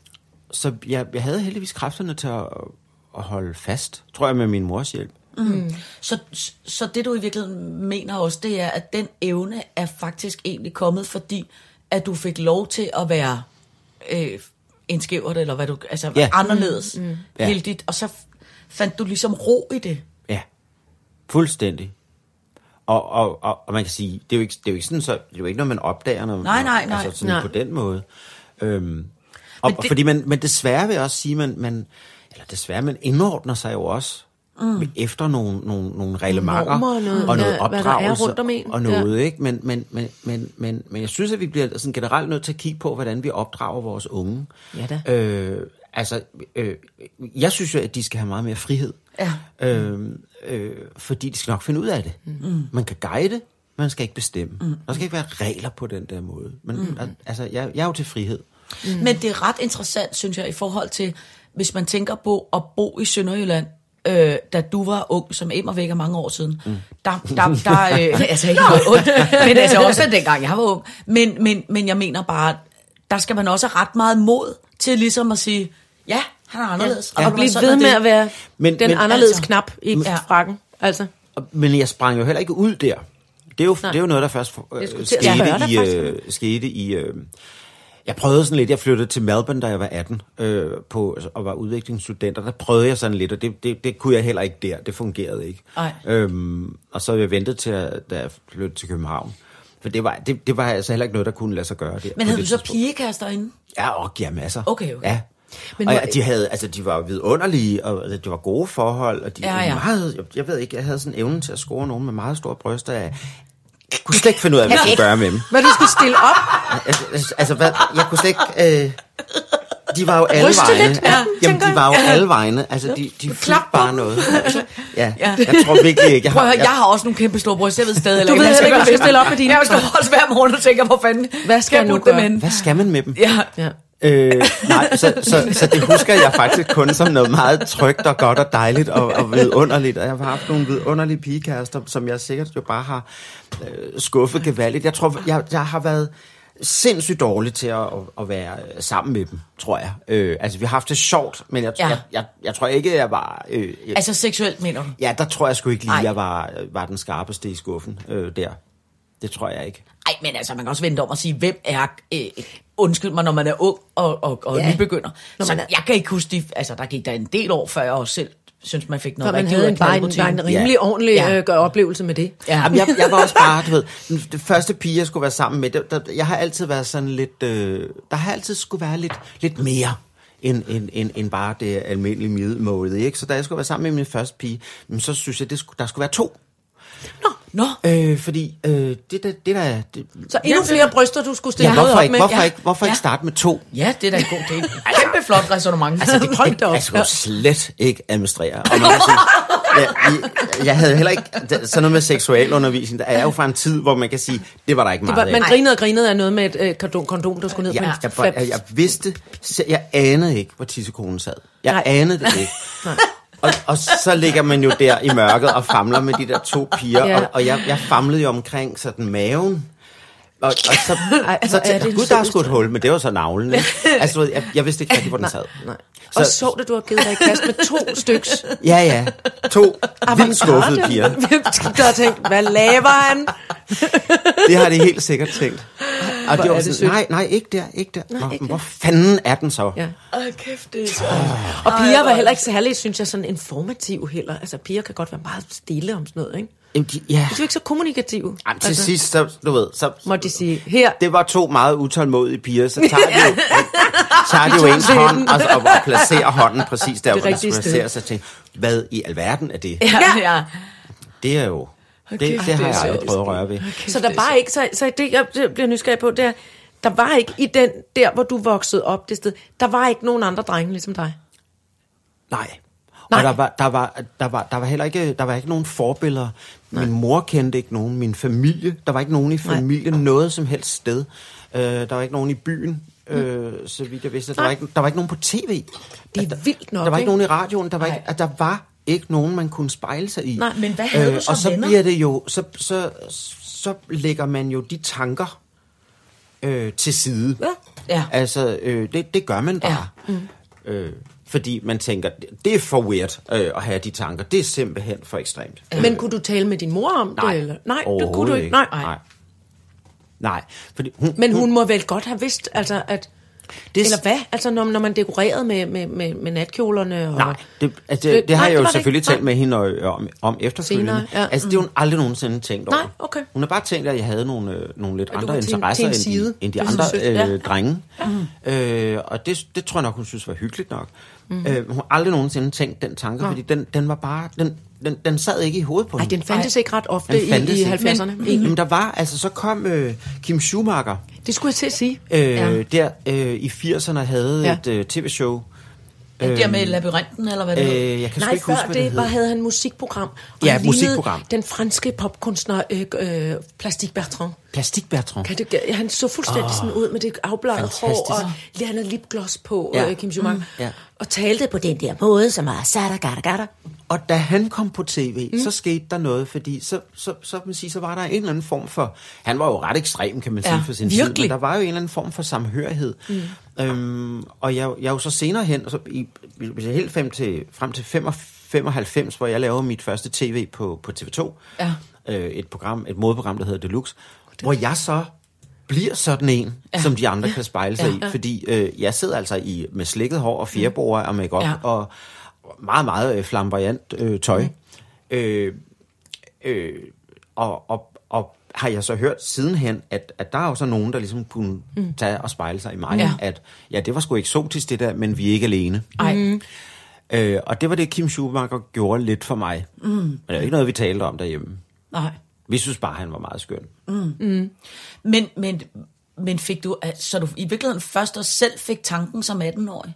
så jeg, jeg havde heldigvis kræfterne til at, at holde fast, tror jeg, med min mors hjælp. Mm. Så, så det, du i virkeligheden mener også, det er, at den evne er faktisk egentlig kommet, fordi at du fik lov til at være øh, en skævert, eller hvad du, altså ja. anderledes, mm. ja. heldigt, og så fandt du ligesom ro i det. Ja, fuldstændig. Og, og, og, og man kan sige, det er jo ikke, det er jo ikke sådan, så det er jo ikke noget, man opdager, når, nej, nej, nej. Altså sådan nej. på den måde. Øhm, og, det, fordi man, men desværre vil jeg også sige, man, man, eller desværre, man indordner sig jo også mm. efter nogle, nogle, nogle reglementer noget, og noget ja, opdragelse og noget, ja. ikke? Men, men, men, men, men, men jeg synes, at vi bliver sådan generelt nødt til at kigge på, hvordan vi opdrager vores unge. Ja da. Øh, altså, øh, jeg synes jo, at de skal have meget mere frihed. Ja. Øh, øh, fordi de skal nok finde ud af det. Mm. Man kan guide, man skal ikke bestemme. Mm. Der skal ikke være regler på den der måde. Men mm. altså, jeg, jeg er jo til frihed. Mm. Men det er ret interessant, synes jeg, i forhold til, hvis man tænker på at bo i Sønderjylland, øh, da du var ung, som immer væk er mange år siden. Mm. Der, der, der øh, altså ikke noget ondt, men altså også dengang jeg var ung. Men, men, men jeg mener bare, der skal man også have ret meget mod til ligesom at sige, ja, han er anderledes. Ja. Og, og blive ved med at være men, den men, anderledes altså, knap i ja. frakken. Altså. Men jeg sprang jo heller ikke ud der. Det er jo, det er jo noget, der først øh, skete, dig, i, øh, skete i... Øh, jeg prøvede sådan lidt, jeg flyttede til Melbourne, da jeg var atten, øh, på, og var udviklingsstudent, og der prøvede jeg sådan lidt, og det, det, det kunne jeg heller ikke der, det fungerede ikke. Øhm, og så jeg ventet til, at, da jeg flyttede til København. For det var, det, det var altså heller ikke noget, der kunne lade sig gøre der. Men havde du så pigekærester inde? Ja, og ja, masser. Okay, okay. Ja. Men og ja, de havde, altså de var vidunderlige, og altså, det var gode forhold, og de ja, ja. meget, jeg, jeg ved ikke, jeg havde sådan evnen til at score nogen med meget store bryster. Jeg, jeg kunne slet ikke finde ud af, hvad jeg skulle gøre med dem. Hvad du skulle stille op? Altså, altså hvad, jeg kunne slet ikke... Øh, de var jo alle vegne. Lidt, ja, jamen, de var jo alle vegne. Altså, de, de fyldte bare noget. Ja, ja, jeg tror virkelig ikke... Jeg har, Prøv at høre, jeg har også nogle kæmpe store bryster, jeg ved stadig heller ikke. Du ved ikke, hvad du skal stille op med dine. Jeg skal også hver morgen og tænker, hvor fanden hvad skal jeg nu gøre? Hvad skal man med dem? Ja, ja. Øh, nej, så, så, så det husker jeg faktisk kun som noget meget trygt og godt og dejligt og, og vidunderligt. Og jeg har haft nogle vidunderlige pigekærester, som jeg sikkert jo bare har øh, skuffet gevaldigt. Jeg tror, jeg, jeg har været sindssygt dårlig til at, at, at være sammen med dem, tror jeg. Øh, altså, vi har haft det sjovt, men jeg, ja. jeg, jeg, jeg tror ikke, jeg var... Øh, jeg, altså seksuelt, mener du? Ja, der tror jeg sgu ikke lige, Ej. jeg var, var den skarpeste i skuffen øh, der. Det tror jeg ikke. Nej, men altså, man kan også vente om at sige, hvem er... Øh, undskyld mig, når man er ung og, og, og ja. nybegynder. Så er... jeg kan ikke huske, de, altså der gik der en del år, før jeg også selv synes, man fik noget rigtig ud af knaldbutikken. Man havde en rimelig ja. ordentlig ja. øh, oplevelse med det. Ja. Jamen, jeg, jeg var også bare, du ved, det første pige, jeg skulle være sammen med, det, der, jeg har altid været sådan lidt, øh, der har altid skulle være lidt, lidt mere end, end, end, end bare det almindelige middelmåde, ikke? Så da jeg skulle være sammen med min første pige, så synes jeg, det skulle, der skulle være to. Nå. Nå. Øh, fordi øh, det, det, det der... Det, så endnu ja, flere bryster, du skulle stille ja, hvorfor op ikke, med? Hvorfor, ja. ikke, hvorfor ja. ikke starte med to? Ja, det er da en god ting. Kæmpe flot resonemang. Altså, det kan jeg skulle slet ikke administrere. Og man kan sige, jeg, jeg, jeg havde heller ikke... Sådan noget med seksualundervisning, der er jo fra en tid, hvor man kan sige, det var der ikke meget af. Man grinede og grinede af noget med et øh, kondom, kondom, der skulle ned. Ja, jeg, jeg, jeg, jeg vidste... Jeg anede ikke, hvor tissekonen sad. Jeg Nej. anede det ikke. Nej. Og, og så ligger man jo der i mørket og famler med de der to piger, ja. og, og jeg, jeg famlede jo omkring sådan maven, og, og så, Ej, så tænkte jeg, gud, der er sgu et hul, men det var så navlen. Altså, jeg, jeg vidste ikke rigtig, hvor den sad. Nej. Så, og så det, du har givet dig i kast med to styks. Ja, ja. To vildt skuffede piger. Der har tænkt, hvad laver han? Det har de helt sikkert tænkt. Og det var sådan, nej, nej, ikke der, ikke der. Nå, ikke hvor fanden er den så? Ja. Åh, kæft, det er så... Oh. Og piger var heller ikke særlig, synes jeg, sådan informativ heller. Altså, piger kan godt være meget stille om sådan noget, ikke? Jamen, de, ja. De er ikke så kommunikative. Jamen, til altså, sidst, så, du ved, så... Må de sige, her... Det var to meget utålmodige piger, så tager de jo, tager de jo ens hånd og, og, og placerer hånden præcis der, hvor den skal placere sig til. Hvad i alverden er det? Ja, ja. Det er jo... Det, det, det har jeg aldrig prøvet at røre ved. Okay, så der var ikke, så, så det jeg bliver nysgerrig på, det er, der var ikke i den, der hvor du voksede op det sted, der var ikke nogen andre drenge ligesom dig? Nej. Nej. Og der var, der, var, der, var, der var heller ikke, der var ikke nogen forbilleder. Nej. Min mor kendte ikke nogen, min familie, der var ikke nogen i familien, Nej. noget som helst sted. Uh, der var ikke nogen i byen, uh, så vidt jeg vidste. Der var, ikke, der var ikke nogen på tv. Det er vildt nok, Der var ikke ikke? nogen i radioen, der var, ikke, at der var ikke nogen, man kunne spejle sig i. Nej, men hvad havde uh, du så Og så venner? bliver det jo, så, så, så lægger man jo de tanker øh, til side. Ja. Ja. Altså, øh, det, det gør man bare. Ja. Mm. Øh, fordi man tænker, det er for weird øh, at have de tanker. Det er simpelthen for ekstremt. Ja. Men kunne du tale med din mor om Nej, det? Eller? Nej, det kunne du ikke. Nej. Nej. Nej. Fordi hun, Men hun, hun må vel godt have vidst, altså at... Det, eller hvad? Altså når, når man dekorerede med, med, med, med natkjolerne? Og nej, det, altså, det, det, det har nej, jeg jo selvfølgelig talt med hende om, om efterfølgende. Senere, ja. Altså det har hun aldrig nogensinde tænkt over. Nej, okay. Hun har bare tænkt, at jeg havde nogle, øh, nogle lidt og andre interesser til en, end, de, end de andre øh, ja. drenge. Ja. Øh, og det, det tror jeg nok, hun synes var hyggeligt nok. Mm. Øh, hun har aldrig nogensinde tænkt den tanke, ja. fordi den, den var bare... Den, Den, den sad ikke i hovedet på hende. Nej, den fandtes ikke ret ofte i, i halvfjerdserne. Men, jamen, der var, altså, så kom øh, Kim Schumacher. Det skulle jeg til at sige. Øh, ja. Der øh, i firserne havde ja. et øh, tv-show, Er det der med labyrinten, eller hvad det hedder? Øh, jeg kan sgu Nej, ikke før huske, hvad det, det var, hed. havde han musikprogram. Og Ja, han lignede musikprogram. den franske popkunstner øh, øh, Plastic Bertrand. Plastik Bertrand. Kan det, han så fuldstændig oh, sådan ud med det afbladede hår, og lige han havde lipgloss på, Ja. øh, Kim Schumacher, mm. Ja. og talte på den der måde, som er sada gada gada. Og da han kom på tv, mm. så skete der noget, fordi så, så, så, man sige, så var der en eller anden form for... Han var jo ret ekstrem, kan man sige, Ja, for sin virkelig. tid, men der var jo en eller anden form for samhørighed. Mm. Øhm, og jeg, jeg er jo så senere hen, og så i, hvis jeg helt frem til, frem til femoghalvfems, hvor jeg lavede mit første tv på, på T V to, Ja. øh, et program, et modeprogram, der hedder Deluxe, hvor jeg så bliver sådan en, ja. som de andre kan spejle sig ja. i, fordi øh, jeg sidder altså i med slikket hår og fjerborer og makeup Ja. og meget, meget øh, flamboyant øh, tøj. Mm. Øh, øh, og, og, og har jeg så hørt sidenhen, at, at der er jo så nogen, der ligesom kunne mm. tage og spejle sig i mig, Ja. at ja, det var sgu eksotisk det der, men vi er ikke alene. Ej. Mm. Øh, og det var det, Kim Schumacher gjorde lidt for mig. Mm. Men det er ikke noget, vi talte om derhjemme. Nej. Vi synes bare, han var meget skøn. Mm. Mm. Men, men, men fik du, så du i virkeligheden først og selv fik tanken som atten-årig?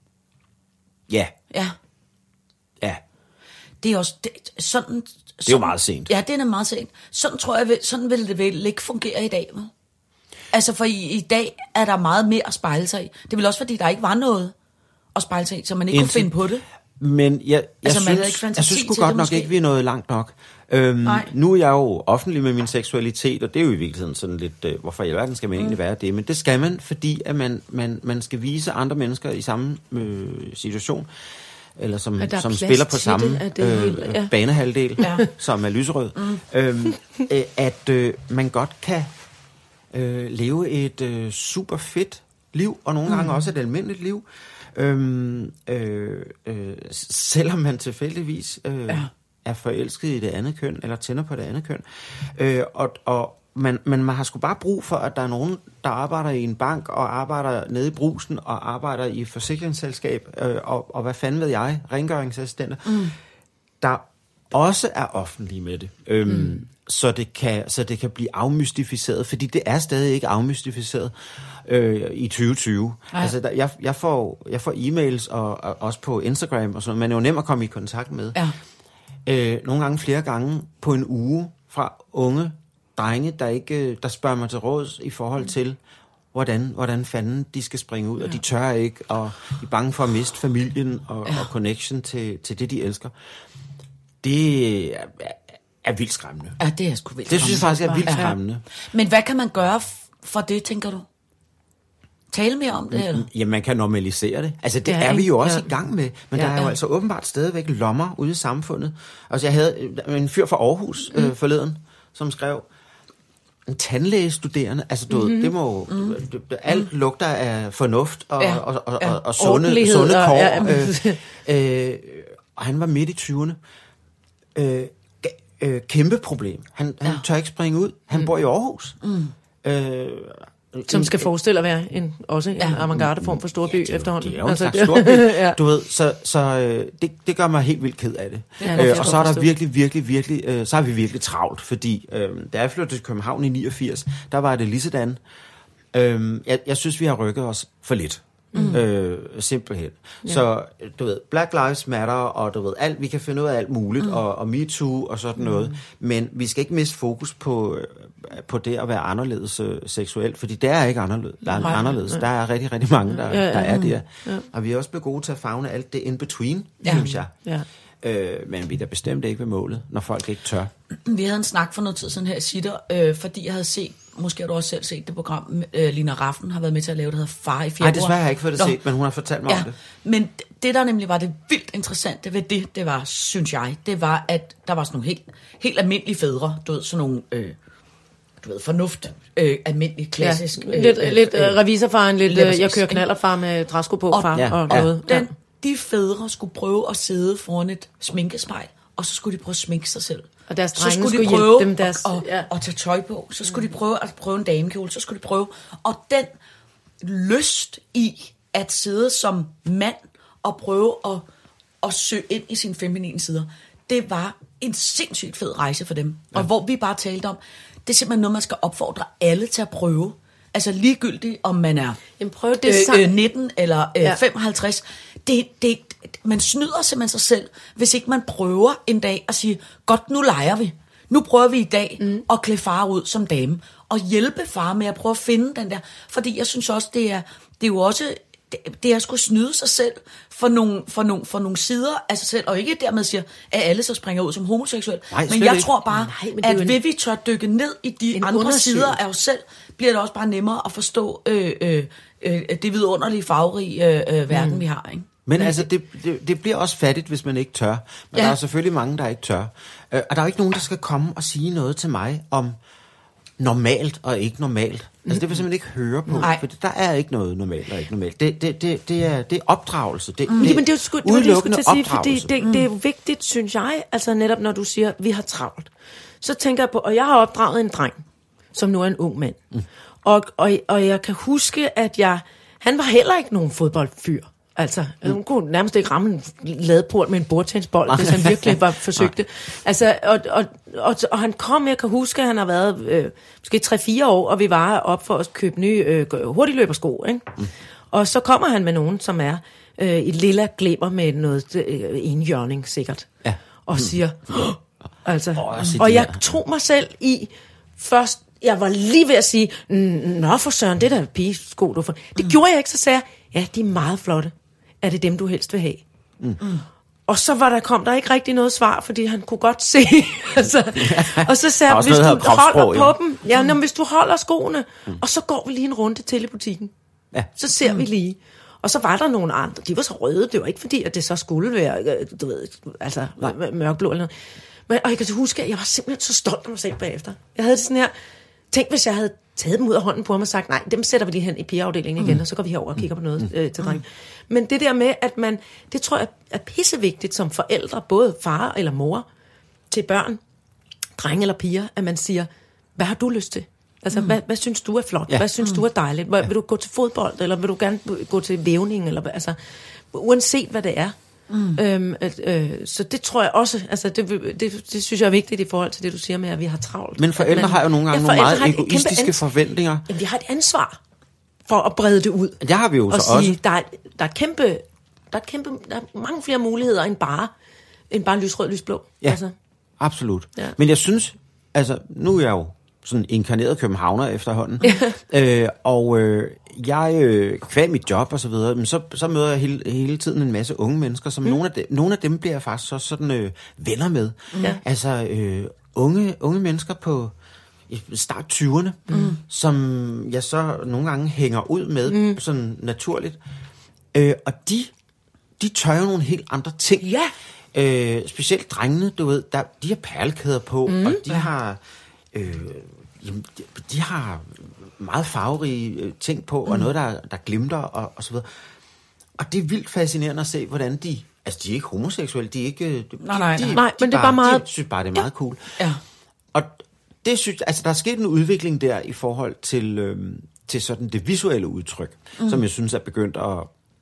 Ja, Ja. ja. Det er også, det, sådan... Det er jo sådan, meget sent. Ja, det er meget sent. Sådan tror jeg, sådan vil det vel ikke fungere i dag, vel? Altså, for i, i dag er der meget mere at spejle sig i. Det er vel også, fordi der ikke var noget at spejle sig i, så man ikke Indtil, kunne finde på det. Men jeg, jeg, Altså, man havde synes, ikke fantasi jeg synes sgu til godt det, nok måske. ikke, vi er nået langt nok. Øhm, nu er jeg jo offentlig med min seksualitet, og det er jo i virkeligheden sådan lidt, øh, hvorfor i alverden skal man egentlig være det? Men det skal man, fordi at man, man, man skal vise andre mennesker i samme øh, situation, eller som, som spiller på samme det, det øh, hele, ja. banehalvdel, Ja. som er lyserød, mm. øhm, øh, at øh, man godt kan øh, leve et øh, super fedt liv, og nogle gange mm. også et almindeligt liv, øhm, øh, øh, selvom man tilfældigvis øh, ja. er forelsket i det andet køn, eller tænder på det andet køn. Øh, og og man, man, man har sgu bare brug for, at der er nogen, der arbejder i en bank, og arbejder nede i Brugsen, og arbejder i et forsikringsselskab, øh, og, og hvad fanden ved jeg, rengøringsassistenter, mm. der også er offentlige med det. Øhm, mm. så, det kan, så det kan blive afmystificeret, fordi det er stadig ikke afmystificeret øh, i tyve tyve. Ej. Altså, der, jeg, jeg, får, jeg får e-mails, og, og også på Instagram, og sådan, man er jo nem at komme i kontakt med. Ja. Øh, nogle gange flere gange på en uge fra unge drenge, der ikke der spørger mig til råds i forhold til, hvordan, hvordan fanden de skal springe ud, ja. Og de tør ikke, og de er bange for at miste familien og, ja. og connection til, til det, de elsker. Det er, er, er vildt skræmmende. Ja, det er sgu vildt Det synes jeg faktisk er vildt ja. skræmmende. Men hvad kan man gøre f- for det, tænker du? Tale mere om det, eller? Jamen, man kan normalisere det. Altså, det Ja, er vi jo også ja. i gang med. Men Ja, der er jo ja. altså åbenbart stadigvæk lommer ude i samfundet. Altså, jeg havde en fyr fra Aarhus mm. øh, forleden, som skrev, en tandlægestuderende, altså du mm-hmm. ved, det må mm. det, det, alt lugter af fornuft og, Ja. og, og, Ja. og, og sunde, Ordentlighed sunde og- kår. ja. øh, øh, og han var midt i tyverne. Øh, ga- øh, kæmpe problem. Han, han Ja. tør ikke springe ud. Han mm. bor i Aarhus. Mm. Øh, Som en- skal forestille at være en, også en Ja. avantgarde form for storby Ja, det er jo- efterhånden. Det er jo en Altså, slags storby. ja. Du ved, så, så øh, det, det gør mig helt vildt ked af det. Ja, det øh, kan og jeg så godt er der forstå. virkelig, virkelig, virkelig, øh, så er vi virkelig travlt, fordi øh, da jeg flyttede til København i niogfirs, der var det lige sådan. Øh, jeg, jeg synes, vi har rykket os for lidt. Mm. Øh, simpelthen. Ja. Så du ved, Black Lives Matter, og du ved, alt, vi kan finde ud af alt muligt, mm. og, og MeToo og sådan mm. noget, men vi skal ikke miste fokus på, øh, på det at være anderledes øh, seksuelt, fordi det er ikke anderledes. Der er, Nej. anderledes. Der er rigtig, rigtig mange, der, Ja, ja, der er der. ja. Og vi er også blevet gode til at favne alt det in between, Ja. synes jeg. Ja. Øh, men vi er da bestemt ikke ved målet, når folk ikke tør. Vi havde en snak for noget tid siden her i Sitter, øh, fordi jeg havde set, måske har du også selv set det program, øh, Lina Raffen har været med til at lave, det hedder Far i februar. Nej, desværre har jeg ikke fået det Nå. set, men hun har fortalt mig Ja, om det. men det, der nemlig var det vildt interessante ved det, det var, synes jeg, det var, at der var sådan nogle helt, helt almindelige fædre, du ved, sådan nogle, øh, du ved, fornuft, øh, almindelig, klassisk. Ja. Lidt, øh, lidt øh, øh, revisorfaren, lidt lige øh, præcis. jeg kører knallerfar med træsko på, Og- far, Ja, og ja. noget. Den, de fædre skulle prøve at sidde foran et sminkespejl, og så skulle de prøve at sminke sig selv. Og deres Så drenge skulle de skulle prøve hjælpe dem deres- at, at, ja. at tage tøj på. Så skulle de prøve at prøve en damekjole. Så skulle de prøve. Og den lyst i at sidde som mand og prøve at, at søge ind i sine feminine sider, det var en sindssygt fed rejse for dem. Ja. Og hvor vi bare talte om, det er simpelthen noget, man skal opfordre alle til at prøve. Altså ligegyldigt, om man er Jamen prøv det øh, sammen. øh, nitten eller øh, Ja. femoghalvtreds. det, det, man snyder simpelthen sig selv, hvis ikke man prøver en dag at sige, godt, nu leger vi. Nu prøver vi i dag mm. at klæde far ud som dame, og hjælpe far med at prøve at finde den der. Fordi jeg synes også, det er, det er jo også, det, det er at skulle snyde sig selv for nogle, for, nogle, for nogle sider af sig selv, og ikke dermed siger, at alle så springer ud som homoseksuel. Nej, men jeg ikke. tror bare, Nej, men at en, ved vi tør dykke ned i de andre sider af os selv, bliver det også bare nemmere at forstå øh, øh, øh, det vidunderlige, farverige øh, verden, mm. vi har, ikke? Men altså, det, det, det bliver også fattigt, hvis man ikke tør. Men ja. Der er selvfølgelig mange, der ikke tør. Øh, og der er ikke nogen, der skal komme og sige noget til mig om normalt og ikke normalt. Altså, det vil simpelthen ikke høre på, for der er ikke noget normalt og ikke normalt. Det, det, det, det, er, det er opdragelse. Det, mm. det, men det er jo sgu, udelukkende det, sige, fordi det, det er jo vigtigt, synes jeg, altså netop når du siger, vi har travlt. Så tænker jeg på, og jeg har opdraget en dreng, som nu er en ung mand. Mm. Og, og, og jeg kan huske, at jeg, han var heller ikke nogen fodboldfyr. Altså, mm. hun kunne nærmest ikke ramme en ladeport med en bordtennisbold, hvis han virkelig var forsøgte. Altså, og, og, og, og han kom, jeg kan huske, at han har været øh, måske tre fire år, og vi var op for at købe nye øh, hurtigløbersko, ikke? Mm. Og så kommer han med nogen, som er øh, et lilla glimmer med noget øh, enhjørning, sikkert. Ja. Og siger, oh! altså, oh, og jeg tog mig selv i først, jeg var lige ved at sige, nå for søren, det der pigesko, du får. Det mm. gjorde jeg ikke, så sagde jeg, ja, de er meget flotte. Er det dem, du helst vil have? Mm. Mm. Og så var der, kom der ikke rigtig noget svar, fordi han kunne godt se. altså, og så sagde jeg, hvis du holder på dem, ja, mm. hvis du holder skoene, mm. og så går vi lige en runde til i butikken. Ja. Så ser mm. vi lige. Og så var der nogle andre, de var så røde, det var ikke fordi, at det så skulle være, du ved, altså mørkblå eller noget. Men, og jeg kan huske, at jeg var simpelthen så stolt af mig selv bagefter. Jeg havde det sådan her, tænk hvis jeg havde taget dem ud af hånden på ham og sagt, nej, dem sætter vi lige hen i pigeafdelingen igen, mm. og så går vi herover og kigger på noget mm. øh, til dreng. Men det der med, at man, det tror jeg er pissevigtigt som forældre, både far eller mor, til børn, drenge eller piger, at man siger, hvad har du lyst til? Altså, mm. hvad, hvad synes du er flot? Ja. Hvad synes mm. du er dejligt? Vil, vil du gå til fodbold, eller vil du gerne gå til vævning? Eller, altså, uanset hvad det er. Mm. Øhm, øh, så det tror jeg også, altså det, det, det synes jeg er vigtigt i forhold til det, du siger med, at vi har travlt. Men forældre man, har jo nogle gange ja, nogle meget egoistiske ans- forventninger. Ja, vi har et ansvar for at brede det ud. Det har vi jo så sige, også. Der er, der, er kæmpe, der, er kæmpe, der er mange flere muligheder end bare, end bare lysrød, lysblå. Ja, altså. Absolut. Ja. Men jeg synes, altså nu er jeg jo sådan inkarneret københavner efterhånden. øh, og øh, jeg, øh, kvad mit job og så videre, men så, så møder jeg hele, hele tiden en masse unge mennesker, som mm. nogle, af dem, nogle af dem bliver jeg faktisk så sådan øh, venner med. Mm. Altså øh, unge, unge mennesker på start tyverne, mm. som jeg så nogle gange hænger ud med, mm. sådan naturligt. Øh, og de, de tør jo nogle helt andre ting. Ja. Øh, specielt drengene, du ved, der, de har perlekæder på, mm. og de har... Øh, jamen, de, de har meget farverige øh, ting på, mm. og noget, der, der glimter, og, og så videre. Og det er vildt fascinerende at se, hvordan de... Altså, de er ikke homoseksuelle, de er ikke... De, nej, nej, de, nej. De, nej de men de det er bare meget... De synes bare, det er meget ja. cool. Ja. Og det synes... Altså, der er sket en udvikling der i forhold til, øh, til sådan det visuelle udtryk, mm. som jeg synes er begyndt at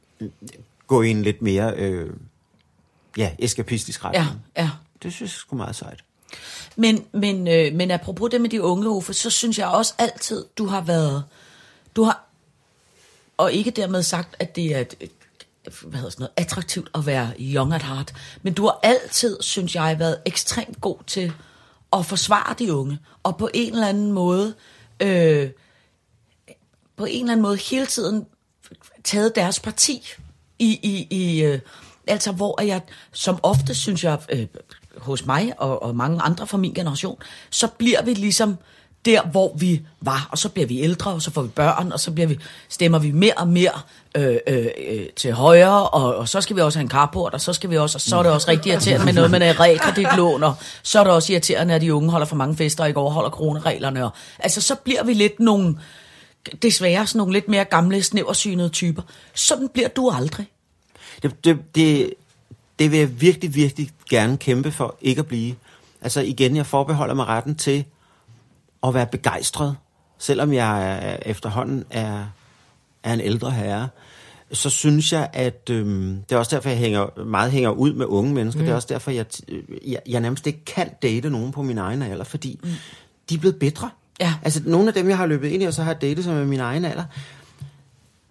gå i en lidt mere... Øh, ja, eskapistisk retning. Ja, ja. Det synes jeg sgu meget sejt. Men, men, øh, men apropos det med de unge, Uffe, så synes jeg også altid, du har været, du har, og ikke dermed sagt, at det er et, hvad hedder sådan noget, attraktivt at være young at heart, men du har altid, synes jeg, været ekstremt god til at forsvare de unge, og på en eller anden måde, øh, på en eller anden måde hele tiden taget deres parti i, i, i øh, altså hvor jeg, som ofte synes jeg, øh, hos mig og, og mange andre fra min generation, så bliver vi ligesom der, hvor vi var, og så bliver vi ældre, og så får vi børn, og så bliver vi, stemmer vi mere og mere øh, øh, til højre, og, og så skal vi også have en carport, og så skal vi også, og så er det også rigtig irriterende med noget med en realkreditlån, og så er det også irriterende, at de unge holder for mange fester og ikke overholder coronareglerne, og altså så bliver vi lidt nogle, desværre sådan nogle lidt mere gamle, snæversynede typer. Sådan bliver du aldrig. Det, det, det, det vil jeg virkelig, virkelig gerne kæmpe for ikke at blive. Altså igen, jeg forbeholder mig retten til at være begejstret, selvom jeg er, efterhånden er, er en ældre herre. Så synes jeg, at øhm, det er også derfor, jeg hænger, meget hænger ud med unge mennesker. Mm. Det er også derfor, jeg, jeg, jeg nærmest ikke kan date nogen på min egen alder, fordi mm. de er blevet bedre. Ja. Altså nogle af dem, jeg har løbet ind i, og så har jeg datet som er min egen alder,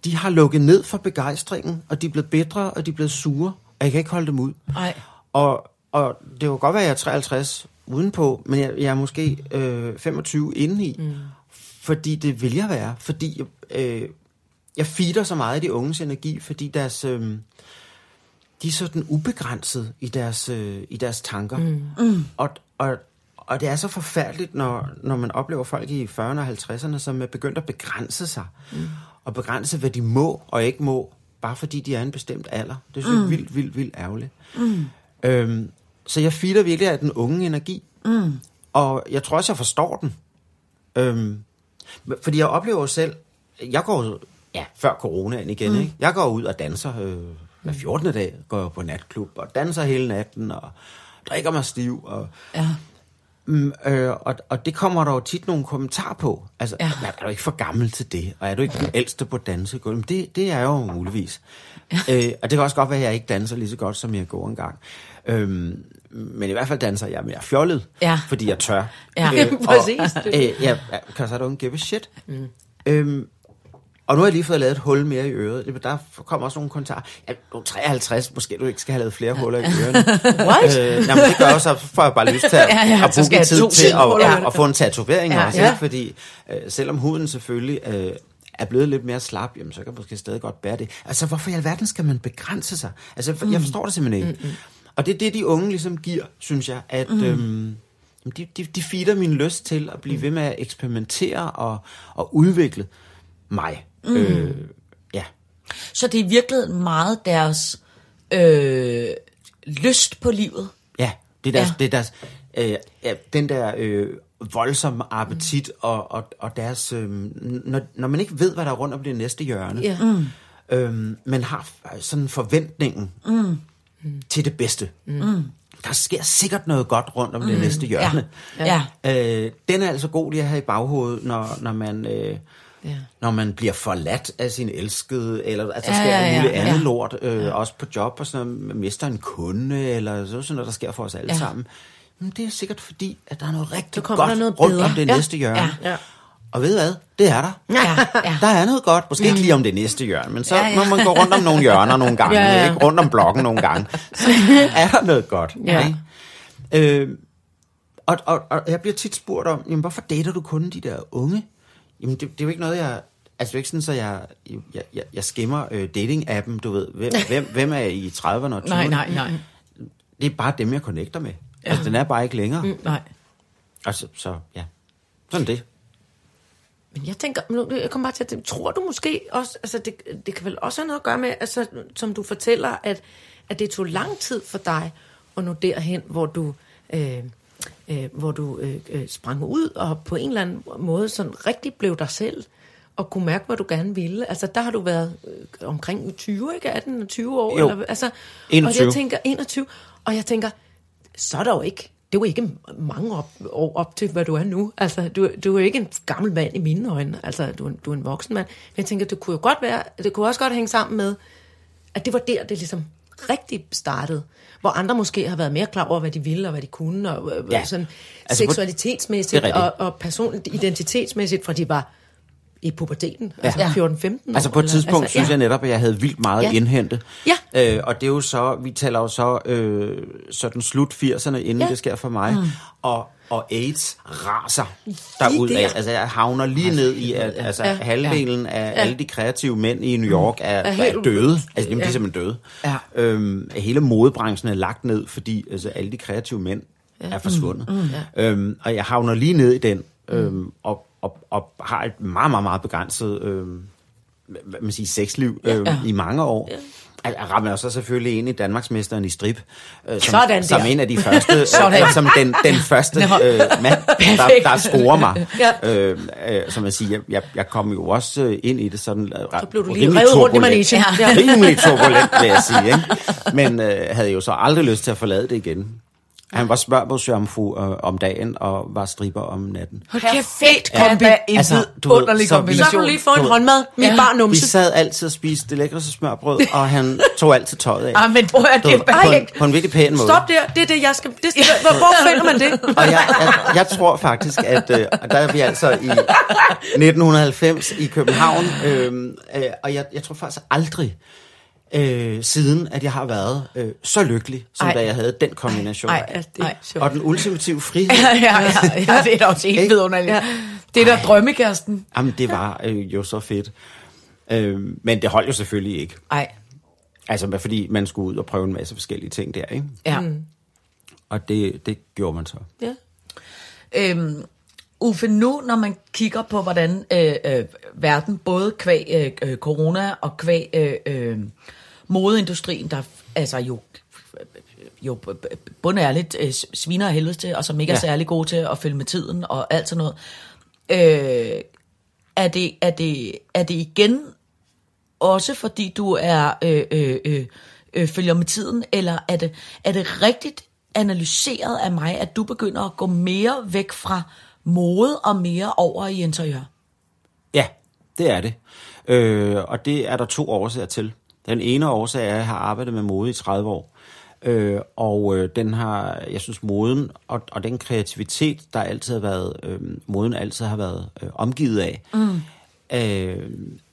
de har lukket ned for begejstringen, og de er blevet bedre, og de er blevet sure, og jeg kan ikke holde dem ud. Nej. Og, og det kan godt være, at jeg er treoghalvtreds udenpå, men jeg, jeg er måske øh, femogtyve indeni, mm. fordi det vil jeg være, fordi øh, jeg feeder så meget i de unges energi, fordi deres, øh, de er sådan ubegrænset i deres, øh, i deres tanker. Mm. Mm. Og, og, og det er så forfærdeligt, når, når man oplever folk i fyrrerne og halvtredserne, som er begyndt at begrænse sig, mm. og begrænse, hvad de må og ikke må, bare fordi de er en bestemt alder. Det er så mm. vildt, vildt, vildt ærgerligt. Mm. Øhm, så jeg feeder virkelig af den unge energi, mm. og jeg tror også, jeg forstår den. Øhm, fordi jeg oplever jo selv, jeg går ja, før coronaen igen, mm. ikke? Jeg går ud og danser øh, hver fjortende dag, går jeg på natklub og danser hele natten og drikker mig stiv. Og, ja. mm, øh, og, og det kommer der jo tit nogle kommentarer på. Altså, ja. er du ikke for gammel til det? Og er du ikke den ældste på dansegulvet? Det, det er jo muligvis. Ja. Øh, og det kan også godt være, at jeg ikke danser lige så godt, som jeg går engang. Øhm, men i hvert fald danser jeg mere fjollet, ja. fordi jeg tør. Ja, øh, præcis. Og, øh, ja, because I don't give a shit. Mm. Øhm, og nu har jeg lige fået lavet et hul mere i øret. Der kommer også nogle kommentarer. Ja, du er treoghalvtreds, måske du ikke skal have lavet flere huller i ørerne. What? Øh, jamen, det gør også, så får jeg bare lyst til at, ja, ja, at bruge tid til at, ja. at få en tatovering ja, også. Ja. Ikke? Fordi øh, selvom huden selvfølgelig øh, er blevet lidt mere slap, jamen, så kan man måske stadig godt bære det. Altså, hvorfor i alverden skal man begrænse sig? Altså, for, mm. jeg forstår det simpelthen ikke. Mm, mm. Og det er det, de unge ligesom giver, synes jeg, at mm. øhm, de, de, de feeder min lyst til at blive ved med at eksperimentere og, og udvikle mig. Mm. Øh, ja. Så det er i virkeligheden meget deres øh, lyst på livet? Ja, det er deres, ja. det er deres øh, ja, den der øh, voldsomme appetit mm. og, og, og deres, øh, når, når man ikke ved, hvad der er rundt om det næste hjørne, yeah. mm. øh, men har sådan forventningen mm. til det bedste. Mm. Der sker sikkert noget godt rundt om mm. det næste hjørne. Ja. Ja. Øh, den er altså god lige at have i baghovedet, når, når man... Øh, Ja. Når man bliver forladt af sin elskede, eller altså, der sker ja, ja, ja, muligt andet ja. lort, øh, ja. også på job, og sådan noget, man mister en kunde, eller sådan noget, der sker for os alle ja. sammen. Men det er sikkert fordi, at der er noget rigtig godt noget rundt om det ja. næste hjørne. Ja. Ja. Og ved hvad? Det er der. Ja. Ja. Der er noget godt, måske ikke lige om det næste hjørne, men så ja, ja. når man går rundt om nogle hjørner nogle gange, ja, ja. ikke rundt om blokken nogle gange, så er der noget godt. Ja. Øh, og, og, og jeg bliver tit spurgt om, jamen, hvorfor dater du kun de der unge? Jamen, det, det er jo ikke noget, jeg... Altså, det er ikke sådan, så jeg, jeg, jeg, jeg skimmer øh, dating-appen, du ved. Hvem, hvem, hvem er i trediverne og tyverne? Nej, nej, nej. Det er bare dem, jeg connecter med. Ja. Altså, den er bare ikke længere. Mm, nej. Altså, så ja. Sådan det. Men jeg tænker... Jeg kommer bare til at... Det, tror du måske også... Altså, det, det kan vel også have noget at gøre med, altså, som du fortæller, at, at det tog lang tid for dig at nå derhen, hvor du... Øh, Øh, hvor du øh, øh, sprang ud og på en eller anden måde sådan rigtig blev dig selv og kunne mærke, hvad du gerne ville. Altså, der har du været øh, omkring tyve, ikke? atten og tyve år? Jo, eller, altså, enogtyve. Og jeg tænker, enogtyve. Og jeg tænker, så er der jo ikke, det er jo ikke mange op, år op til, hvad du er nu. Altså, du, du er jo ikke en gammel mand i mine øjne. Altså, du, du er en voksen mand. Men jeg tænker, det kunne jo godt være, det kunne også godt hænge sammen med, at det var der, det ligesom rigtig startede. Hvor andre måske har været mere klar over, hvad de ville og hvad de kunne, og ja. sådan altså, seksualitetsmæssigt og, og personligt identitetsmæssigt, fra de var i puberteten, ja. altså fjorten femten år. Altså på et tidspunkt altså, synes ja. jeg netop, at jeg havde vildt meget ja. indhentet. Ja. Øh, og det er jo så, vi taler jo så øh, sådan slut firserne, inden ja. det sker for mig. Mm. Og, og AIDS raser derudad. Altså jeg havner lige altså, ned i, at altså, ja. halvdelen af ja. alle de kreative mænd i New York er, er, er døde. Altså de er ja. simpelthen døde. Ja. Øhm, hele modebranchen er lagt ned, fordi altså, alle de kreative mænd ja. er forsvundet. Mm. Mm. Ja. Øhm, og jeg havner lige ned i den, øhm, mm. og Og, og har et meget, meget, meget begrænset øh, hvad man siger, sexliv øh, ja. i mange år. Ja. Jeg rammer også selvfølgelig ind i Danmarksmesteren i strip, øh, som, som en af de første, øh, som den, den første øh, mand, der, der scorer mig. Ja. Øh, øh, som jeg siger, jeg, jeg, jeg kom jo også ind i det sådan... Så blev du lige revet rundt i manesien. Rimelig turbulent, vil jeg sige. Ikke? Men øh, havde jo så aldrig lyst til at forlade det igen. Han var smørbrødsjomfru øh, om dagen og var stripper om natten. Perfekt Ja, kombi. ja, En altså, du ved, underlig så vi- kombination. Så kan du lige få en håndmad med Ja. bare Vi numse. sad altid og spiste det lækreste smørbrød, og han tog altid tøjet af. Ah, men prøv at Du det ved, er på, en, perfekt. på en virkelig pæn måde. Stop der, det er det, jeg skal... Det skal hvor, hvor finder man det? Og jeg, jeg, jeg tror faktisk, at øh, der er vi altså i nitten halvfems i København, øh, øh, og jeg, jeg tror faktisk aldrig øh, siden, at jeg har været øh, så lykkelig, som Ej. da jeg havde den kombination. Nej, altså, det er Ej. sjovt. Og den ultimative frihed, Ja, ja, ja, ja, det er da også helt Ikke? vidunderligt. Ja. Det er der drømmekæresten. jamen det var øh, jo så fedt. Øh, men det holdt jo selvfølgelig ikke. Nej, Altså, fordi man skulle ud og prøve en masse forskellige ting der, ikke? ja. Og det, det gjorde man så. Ja. Øhm, Uffe, nu når man kigger på, hvordan øh, øh, verden, både kvæg øh, corona og kvæg øh, øh, modeindustrien, der altså jo, jo bundærligt øh, sviner af helvede til, og som ikke er Ja. særlig gode til at følge med tiden og alt sådan noget, øh, er, det, er, det, er det igen også fordi du er øh, øh, øh, øh, følger med tiden, eller er det, er det rigtigt analyseret af mig, at du begynder at gå mere væk fra mode og mere over i interiør? Ja, det er det. Øh, og det er der to årsager til. Den ene årsag er, at jeg har arbejdet med mode i tredive år. Øh, og øh, den har, jeg synes, moden og, og den kreativitet, der altid har været, øh, moden altid har været øh, omgivet af, mm. øh,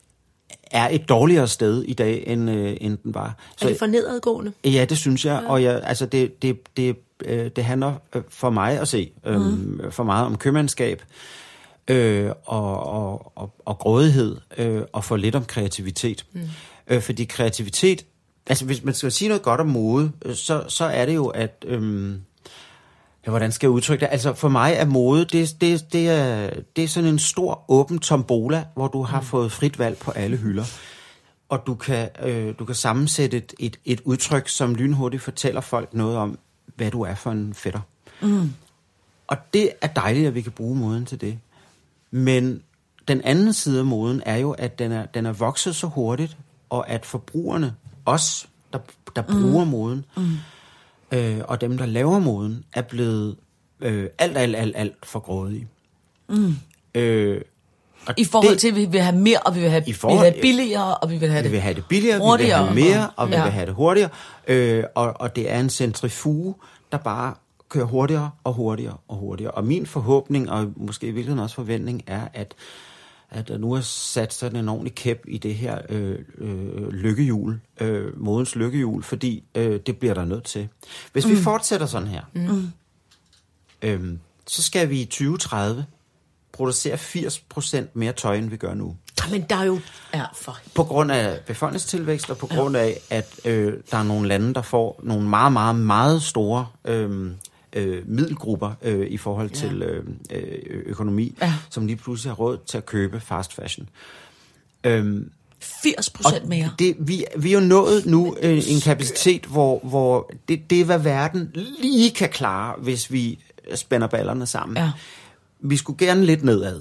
er et dårligere sted i dag, end, øh, end den var. Er det for nedadgående? Ja, det synes jeg, ja. Og jeg, altså det, det, det, øh, det handler øh, for mig at se øh, mm. for meget om købmandskab øh, og, og, og, og grådighed øh, og for lidt om kreativitet. Mm. Øh, fordi kreativitet, altså hvis man skal sige noget godt om mode, øh, så, så er det jo, at... Øh, ja, hvordan skal jeg udtrykke det? Altså for mig er mode, det, det, det, er, det er sådan en stor åben tombola, hvor du har mm. fået frit valg på alle hylder. Og du kan, øh, du kan sammensætte et, et, et udtryk, som lynhurtigt fortæller folk noget om, hvad du er for en fætter. Mm. Og det er dejligt, at vi kan bruge moden til det. Men den anden side af moden er jo, at den er, den er vokset så hurtigt, og at forbrugerne, os, der, der mm. bruger moden, mm. øh, og dem, der laver moden, er blevet øh, alt, alt, alt, alt for grådige. Mm. Øh, Og I forhold det, til, at vi vil have mere, og vi vil have, forhold, vi vil have billigere, og vi vil have vi det vil have det billigere, hurtigere, vi vil have mere, og vi ja. vil have det hurtigere. Øh, og, og det er en centrifuge, der bare kører hurtigere og hurtigere og hurtigere. Og min forhåbning, og måske i virkeligheden også forventning, er, at, at der nu er sat sådan en ordentlig kæp i det her øh, øh, lykkehjul, øh, modens lykkehjul, fordi øh, det bliver der nødt til. Hvis mm. vi fortsætter sådan her, mm. øh, så skal vi i tyve tredive producere firs procent mere tøj, end vi gør nu. Men der er jo... Ja, for... På grund af befolkningstilvækst, og på grund af, at øh, der er nogle lande, der får nogle meget, meget, meget store øh, øh, middelgrupper øh, i forhold ja. til øh, økonomi, ja. som lige pludselig har råd til at købe fast fashion. Øhm, firs procent mere. Det, vi, vi er jo nået nu øh, en kapacitet, hvor, hvor det, det er, hvad verden lige kan klare, hvis vi spænder ballerne sammen. Ja. Vi skulle gerne lidt nedad.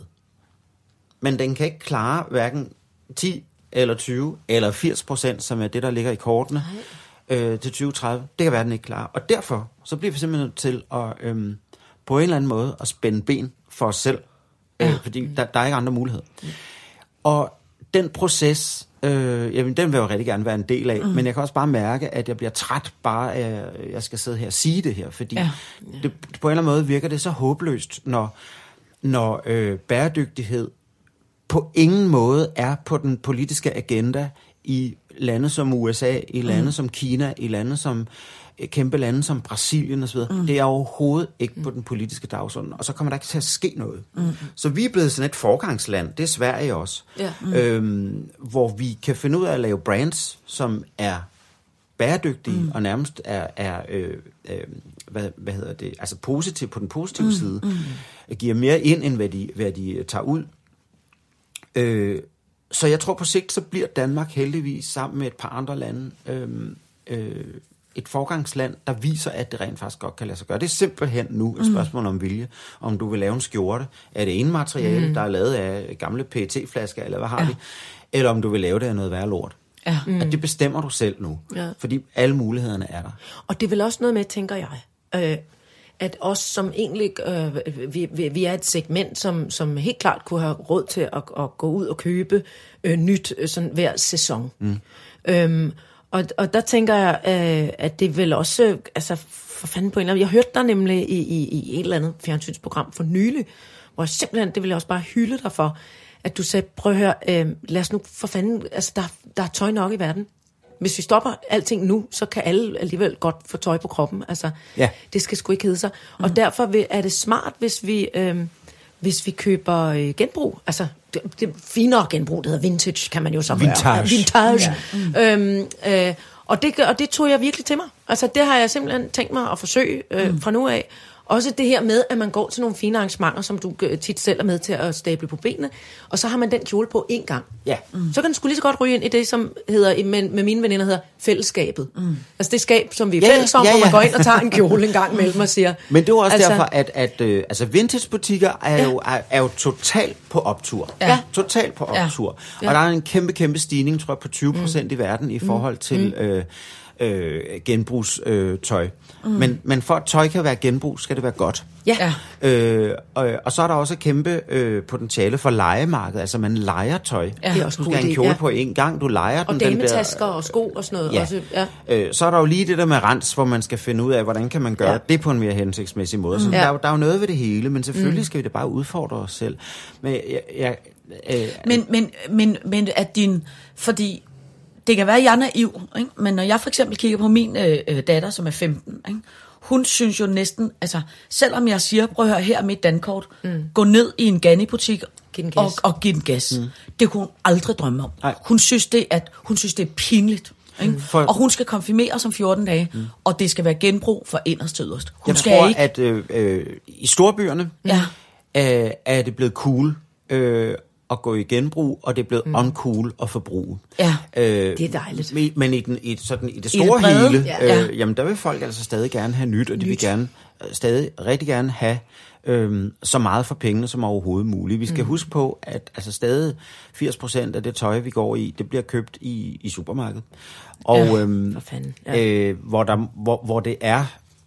Men den kan ikke klare hverken ti eller tyve eller firs procent, som er det, der ligger i kortene, øh, til tyve tredive. Det kan verden ikke klare. Og derfor så bliver vi simpelthen nødt til at øh, på en eller anden måde at spænde ben for os selv. Øh, ja. Fordi der, der er ikke andre muligheder. Mm. Og den proces, øh, jamen, den vil jeg jo rigtig gerne være en del af. Mm. Men jeg kan også bare mærke, at jeg bliver træt bare af, at jeg skal sidde her og sige det her. Fordi ja. det, på en eller anden måde virker det så håbløst, når, når øh, bæredygtighed på ingen måde er på den politiske agenda i lande som U S A, i lande mm. som Kina, i lande som kæmpe lande som Brasilien osv. Mm. Det er overhovedet ikke mm. på den politiske dagsorden, og så kommer der ikke til at ske noget. Mm. Så vi er blevet sådan et forgangsland, det er Sverige også, ja. mm. øhm, hvor vi kan finde ud af at lave brands, som er bæredygtige mm. og nærmest er, er øh, øh, hvad, hvad hedder det, altså positiv på den positive mm. side, mm. giver mere ind, end hvad de, hvad de tager ud. Øh, så jeg tror på sigt, så bliver Danmark heldigvis sammen med et par andre lande øh, øh, et forgangsland, der viser, at det rent faktisk godt kan lade sig gøre. Det er simpelthen nu et spørgsmål om vilje. Om du vil lave en skjorte af det ene materiale, mm. der er lavet af gamle P E T-flasker, eller hvad har ja. de, eller om du vil lave det af noget værre lort. Ja. Mm. Og det bestemmer du selv nu, ja. fordi alle mulighederne er der. Og det er vel også noget med, tænker jeg, øh, at os som egentlig, øh, vi, vi, vi er et segment, som, som helt klart kunne have råd til at, at gå ud og købe øh, nyt øh, sådan hver sæson. Mm. Øhm, og, og der tænker jeg, øh, at det vil også, øh, altså for fanden på en eller anden, jeg hørte dig nemlig i, i, i et eller andet fjernsynsprogram for nylig, hvor jeg simpelthen, det vil jeg også bare hylde dig for, at du sagde, prøv at høre, øh, lad os nu for fanden, altså der, der er tøj nok i verden. Hvis vi stopper alting nu, så kan alle alligevel godt få tøj på kroppen. Altså, ja. Det skal sgu ikke hedde sig. Mm. Og derfor vil, er det smart, hvis vi, øh, hvis vi køber øh, genbrug. Altså, det, det finere genbrug, det hedder vintage, kan man jo så vintage. Gøre. Vintage. Ja. Mm. Øhm, øh, og, det, og det tog jeg virkelig til mig. Altså, det har jeg simpelthen tænkt mig at forsøge øh, mm. fra nu af. Også det her med, at man går til nogle fine arrangementer, som du tit selv er med til at stable på benene, og så har man den kjole på én gang. Ja. Mm. Så kan den sgu lige så godt ryge ind i det, som hedder, med, med mine veninder hedder fællesskabet. Mm. Altså det skab, som vi er ja, fælles om, ja, ja. Hvor man går ind og tager en kjole en gang mellem og siger... Men det er også altså, derfor, at, at øh, altså vintagebutikker er, ja. jo, er, er jo totalt på optur. Ja. Totalt på optur. Ja. Og der er en kæmpe, kæmpe stigning, tror jeg, på tyve procent mm. i verden i forhold til... Mm. Øh, Øh, genbrugstøj. Øh, mm. men, men for at tøj kan være genbrug, skal det være godt. Ja. Øh, og, og så er der også et kæmpe øh, potentiale for lejemarkedet. Altså man lejer tøj. Ja. Det er også du skal have en kjole ja. på en gang, du lejer og den. Og dametasker og sko og sådan noget. Ja. Også, ja. Øh, så er der jo lige det der med rens, hvor man skal finde ud af, hvordan kan man gøre ja. det på en mere hensigtsmæssig måde. Så mm. der, er jo, der er jo noget ved det hele, men selvfølgelig mm. skal vi da bare udfordre os selv. Men, jeg, jeg, øh, men, men, men, men at din... Fordi... Det kan være, at jeg er naiv, ikke? Men når jeg for eksempel kigger på min øh, datter, som er femten, ikke? Hun synes jo næsten, altså selvom jeg siger, prøv at høre, her er mit dankort, mm. gå ned i en Ganni-butik og, og giv den gas. Mm. Det kunne hun aldrig drømme om. Ej. Hun synes det, at, hun synes, det er pinligt. Ikke? Mm. For... Og hun skal konfirmeres om fjorten dage, mm. og det skal være genbrug fra inderst til yderst. Hun jeg skal tror, ikke... at øh, øh, i storbyerne ja. øh, er det blevet cool... Øh, at gå i genbrug, og det er blevet mm. uncool at forbruge. Ja, øh, det er dejligt. Men, men i, den, i, sådan, i det store I det hele, ja. øh, jamen der vil folk altså stadig gerne have nyt, og de nyt. vil gerne stadig rigtig gerne have øh, så meget for pengene som overhovedet muligt. Vi skal mm. huske på, at altså stadig firs procent af det tøj, vi går i, det bliver købt i, i supermarkedet. Og ja, øh, ja. øh, hvor, der, hvor, hvor det er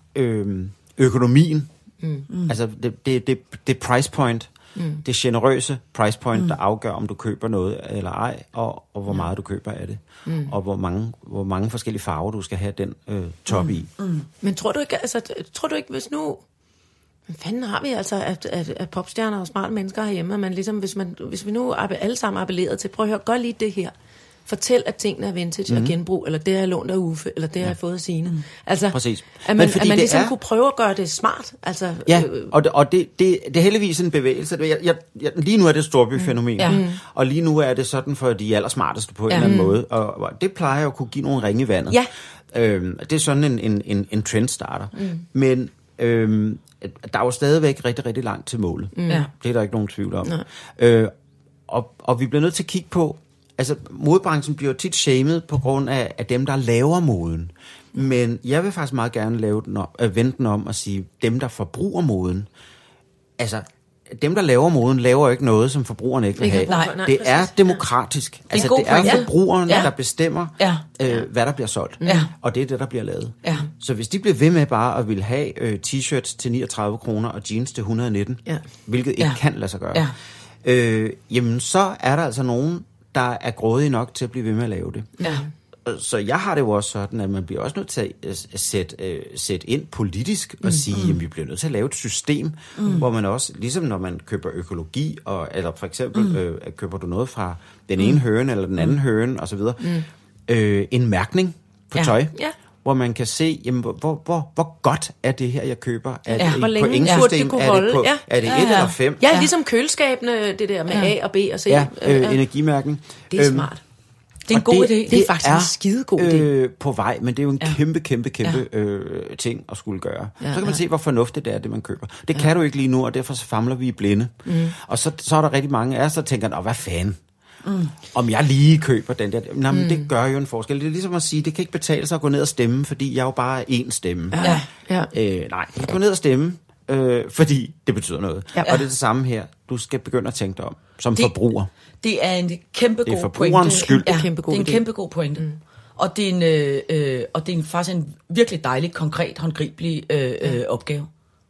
øh, økonomien, mm. altså det, det, det, det price point, Mm. det generøse price point, mm. der afgør, om du køber noget eller ej, og, og hvor meget du køber af det, mm. og hvor mange, hvor mange forskellige farver du skal have den øh, top mm. i. Mm. Men tror du ikke, altså, tror du ikke, hvis nu, hvad fanden har vi altså, at, at, at popstjerner og smarte mennesker herhjemme, at man ligesom, hvis, man, hvis vi nu alle sammen appellerede til, prøv at høre, gør lige det her. Fortæl, at tingene er vintage mm. og genbrug, eller det har jeg lånt af Uffe, eller det har ja. jeg fået af Signe. Mm. Altså, præcis. At man, at man ligesom er... kunne prøve at gøre det smart. Altså, ja, og, det, og det, det, det er heldigvis en bevægelse. Jeg, jeg, jeg, lige nu er det et storbyfænomen, mm. ja. og lige nu er det sådan for de allersmarteste på en ja. eller anden måde. Og, og det plejer jo at kunne give nogle ringe i vandet. Ja. Øhm, det er sådan en, en, en, en trendstarter. Mm. Men øhm, der er jo stadigvæk rigtig, rigtig langt til målet. Mm. Det er der ikke nogen tvivl om. Øh, og, og vi bliver nødt til at kigge på, altså, modebranchen bliver tit shamed på grund af, af dem, der laver moden. Men jeg vil faktisk meget gerne lave den om, øh, vente den om og sige, dem, der forbruger moden, altså, dem, der laver moden, laver ikke noget, som forbrugerne ikke vil have. Nej, nej, det er demokratisk. Ja. Altså, det er, det er forbrugerne, ja. der bestemmer, ja. øh, hvad der bliver solgt. Ja. Og det er det, der bliver lavet. Ja. Så hvis de bliver ved med bare at vil have øh, t-shirts til niogtredive kroner og jeans til et hundrede og nitten, ja. hvilket ikke ja. kan lade sig gøre, ja. øh, jamen, så er der altså nogen, der er grådige nok til at blive ved med at lave det. Ja. Så jeg har det jo også sådan, at man bliver også nødt til at sætte, uh, sætte ind politisk og mm, sige, mm. at vi bliver nødt til at lave et system, mm. hvor man også, ligesom når man køber økologi, og, eller for eksempel mm. øh, køber du noget fra den ene mm. høne eller den anden mm. høne osv., mm. øh, en mærkning på ja. tøj. Ja. Hvor man kan se, jamen, hvor, hvor, hvor godt er det her, jeg køber? Er ja, det hvor længe pointsystem? Det er det, på, ja. er det ja, et ja. eller fem? Ja, ligesom køleskabene, det der med ja. A og B og C. Ja, øh, ja. energimærkning. Det er smart. Det er en god det, idé. Det, det er faktisk er, en skidegod idé. Øh, på vej, men det er jo en ja. kæmpe, kæmpe, kæmpe ja. øh, ting at skulle gøre. Ja, så kan man ja. se, hvor fornuftigt det er, det man køber. Det ja. kan du ikke lige nu, og derfor så famler vi i blinde. Mm. Og så, så er der rigtig mange af os, der tænker, hvad fanden? Mm. Om jeg lige køber den der. Nå, men mm. det gør jo en forskel. Det er ligesom at sige, det kan ikke betale sig at gå ned og stemme, fordi jeg er jo bare én stemme. Ja. Ja. Øh, nej, jeg gå ned og stemme, øh, fordi det betyder noget. Ja. Og det er det samme her. Du skal begynde at tænke dig om, som det, forbruger. Det er en kæmpe god pointe. Det er forbrugerens skyld. Ja, det er en kæmpe god pointe. Mm. Og det er en, øh, øh, og det er en, faktisk en virkelig dejlig, konkret, håndgribelig øh, øh, opgave.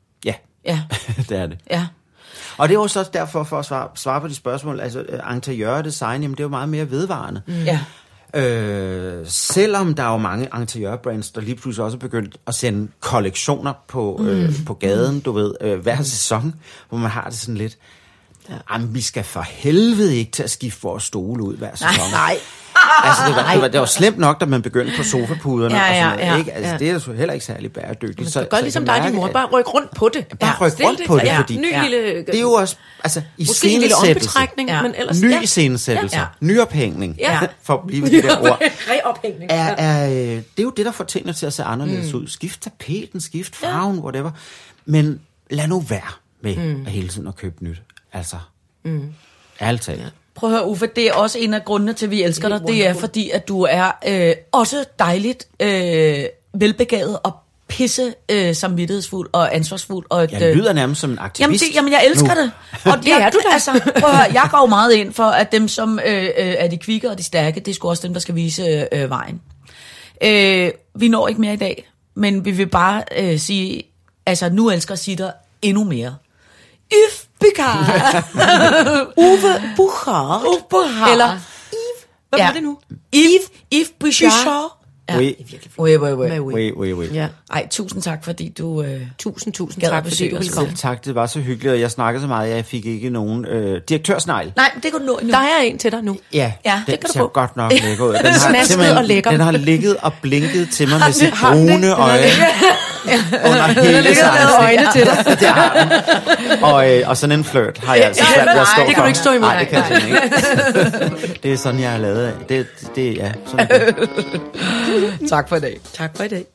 Ja. Det er det. Ja. Og det er jo så derfor, for at svare, svare på de spørgsmål, altså interiør design, jamen det er jo meget mere vedvarende. Mm. Ja. Øh, selvom der er jo mange interiørbrands, der lige pludselig også er begyndt at sende kollektioner på, mm. øh, på gaden, du ved, øh, hver sæson, hvor man har det sådan lidt, ja. Jamen, vi skal for helvede ikke til at skifte vores stole ud hver sæson. Nej, nej. Altså, det var, det, var, det var slemt nok, da man begyndte på sofapuderne. Ja, ja, og sådan noget, ja, ikke? Altså, ja. det er jo heller ikke særlig bæredygtigt. Men så, du gør så ligesom dig, din mor. at- Bare ryk rundt på det. Bare ryk Stil rundt på det, ja. fordi- Ny Ja. lille... Det er jo også, altså, i Måske en lille ombetrækning, Ja. men ellers... ny ja. iscenesættelse, Ja. ja. nyophængning, Ja. for at blive ved det der ord, Reophængning. er, er, øh, det er jo det, der får tingene til at se anderledes mm. ud. Skift tapeten, skift farven, ja. whatever. Men lad nu være med mm. at hele tiden at købe nyt. Altså, mm. ærligt talt. Ja. Prøv at høre, Uffe, det er også en af grundene til, at vi elsker dig. Det er fordi, at du er øh, også dejligt øh, velbegavet og pisse øh, samvittighedsfuld og ansvarsfuld. Og et, Jeg lyder nærmest som en aktivist. Jamen, det, jamen jeg elsker nu. det. Og det er du da. Altså, prøv at høre, jeg går jo meget ind for, at dem, som øh, øh, er de kvikke og de stærke, det er sgu også dem, der skal vise øh, vejen. Øh, vi når ikke mere i dag, men vi vil bare øh, sige, altså nu elsker Sitter endnu mere. Yves Buchard. Uwe Buchard. Uwe Buchard. Eller Yves. Hvad Ja. var det nu? Yves, Yves Buchard. Ja. Oui, Oui, oui, oui. Med oui. oui, oui, oui. Ja. Ej, tusind tak, fordi du... Øh... Tusind, tusind Gad at tak, fordi besøge du os. ville komme. Selv tak, det var så hyggeligt, og jeg snakkede så meget, at jeg fik ikke nogen øh, direktørsnegl. Nej, det kan du nå endnu. Der er en til dig nu. Ja, Ja, den det kan du ser få. godt nok lækker ud. Den har, Smasket simpelthen- og lækker. Den har ligget og blinket til mig med sit har den brune det? øje under hele ligger sig. og lavet øjne til dig. Det har den. Og, øh, og sådan en flørt har jeg altså Ja, svært ved at nej, stå det kan for. du ikke stå imod. Nej, det kan jeg simpelthen ikke. Det er sådan, jeg er lavet af. Det, det ja, sådan. Tak for i dag. Tak for i dag.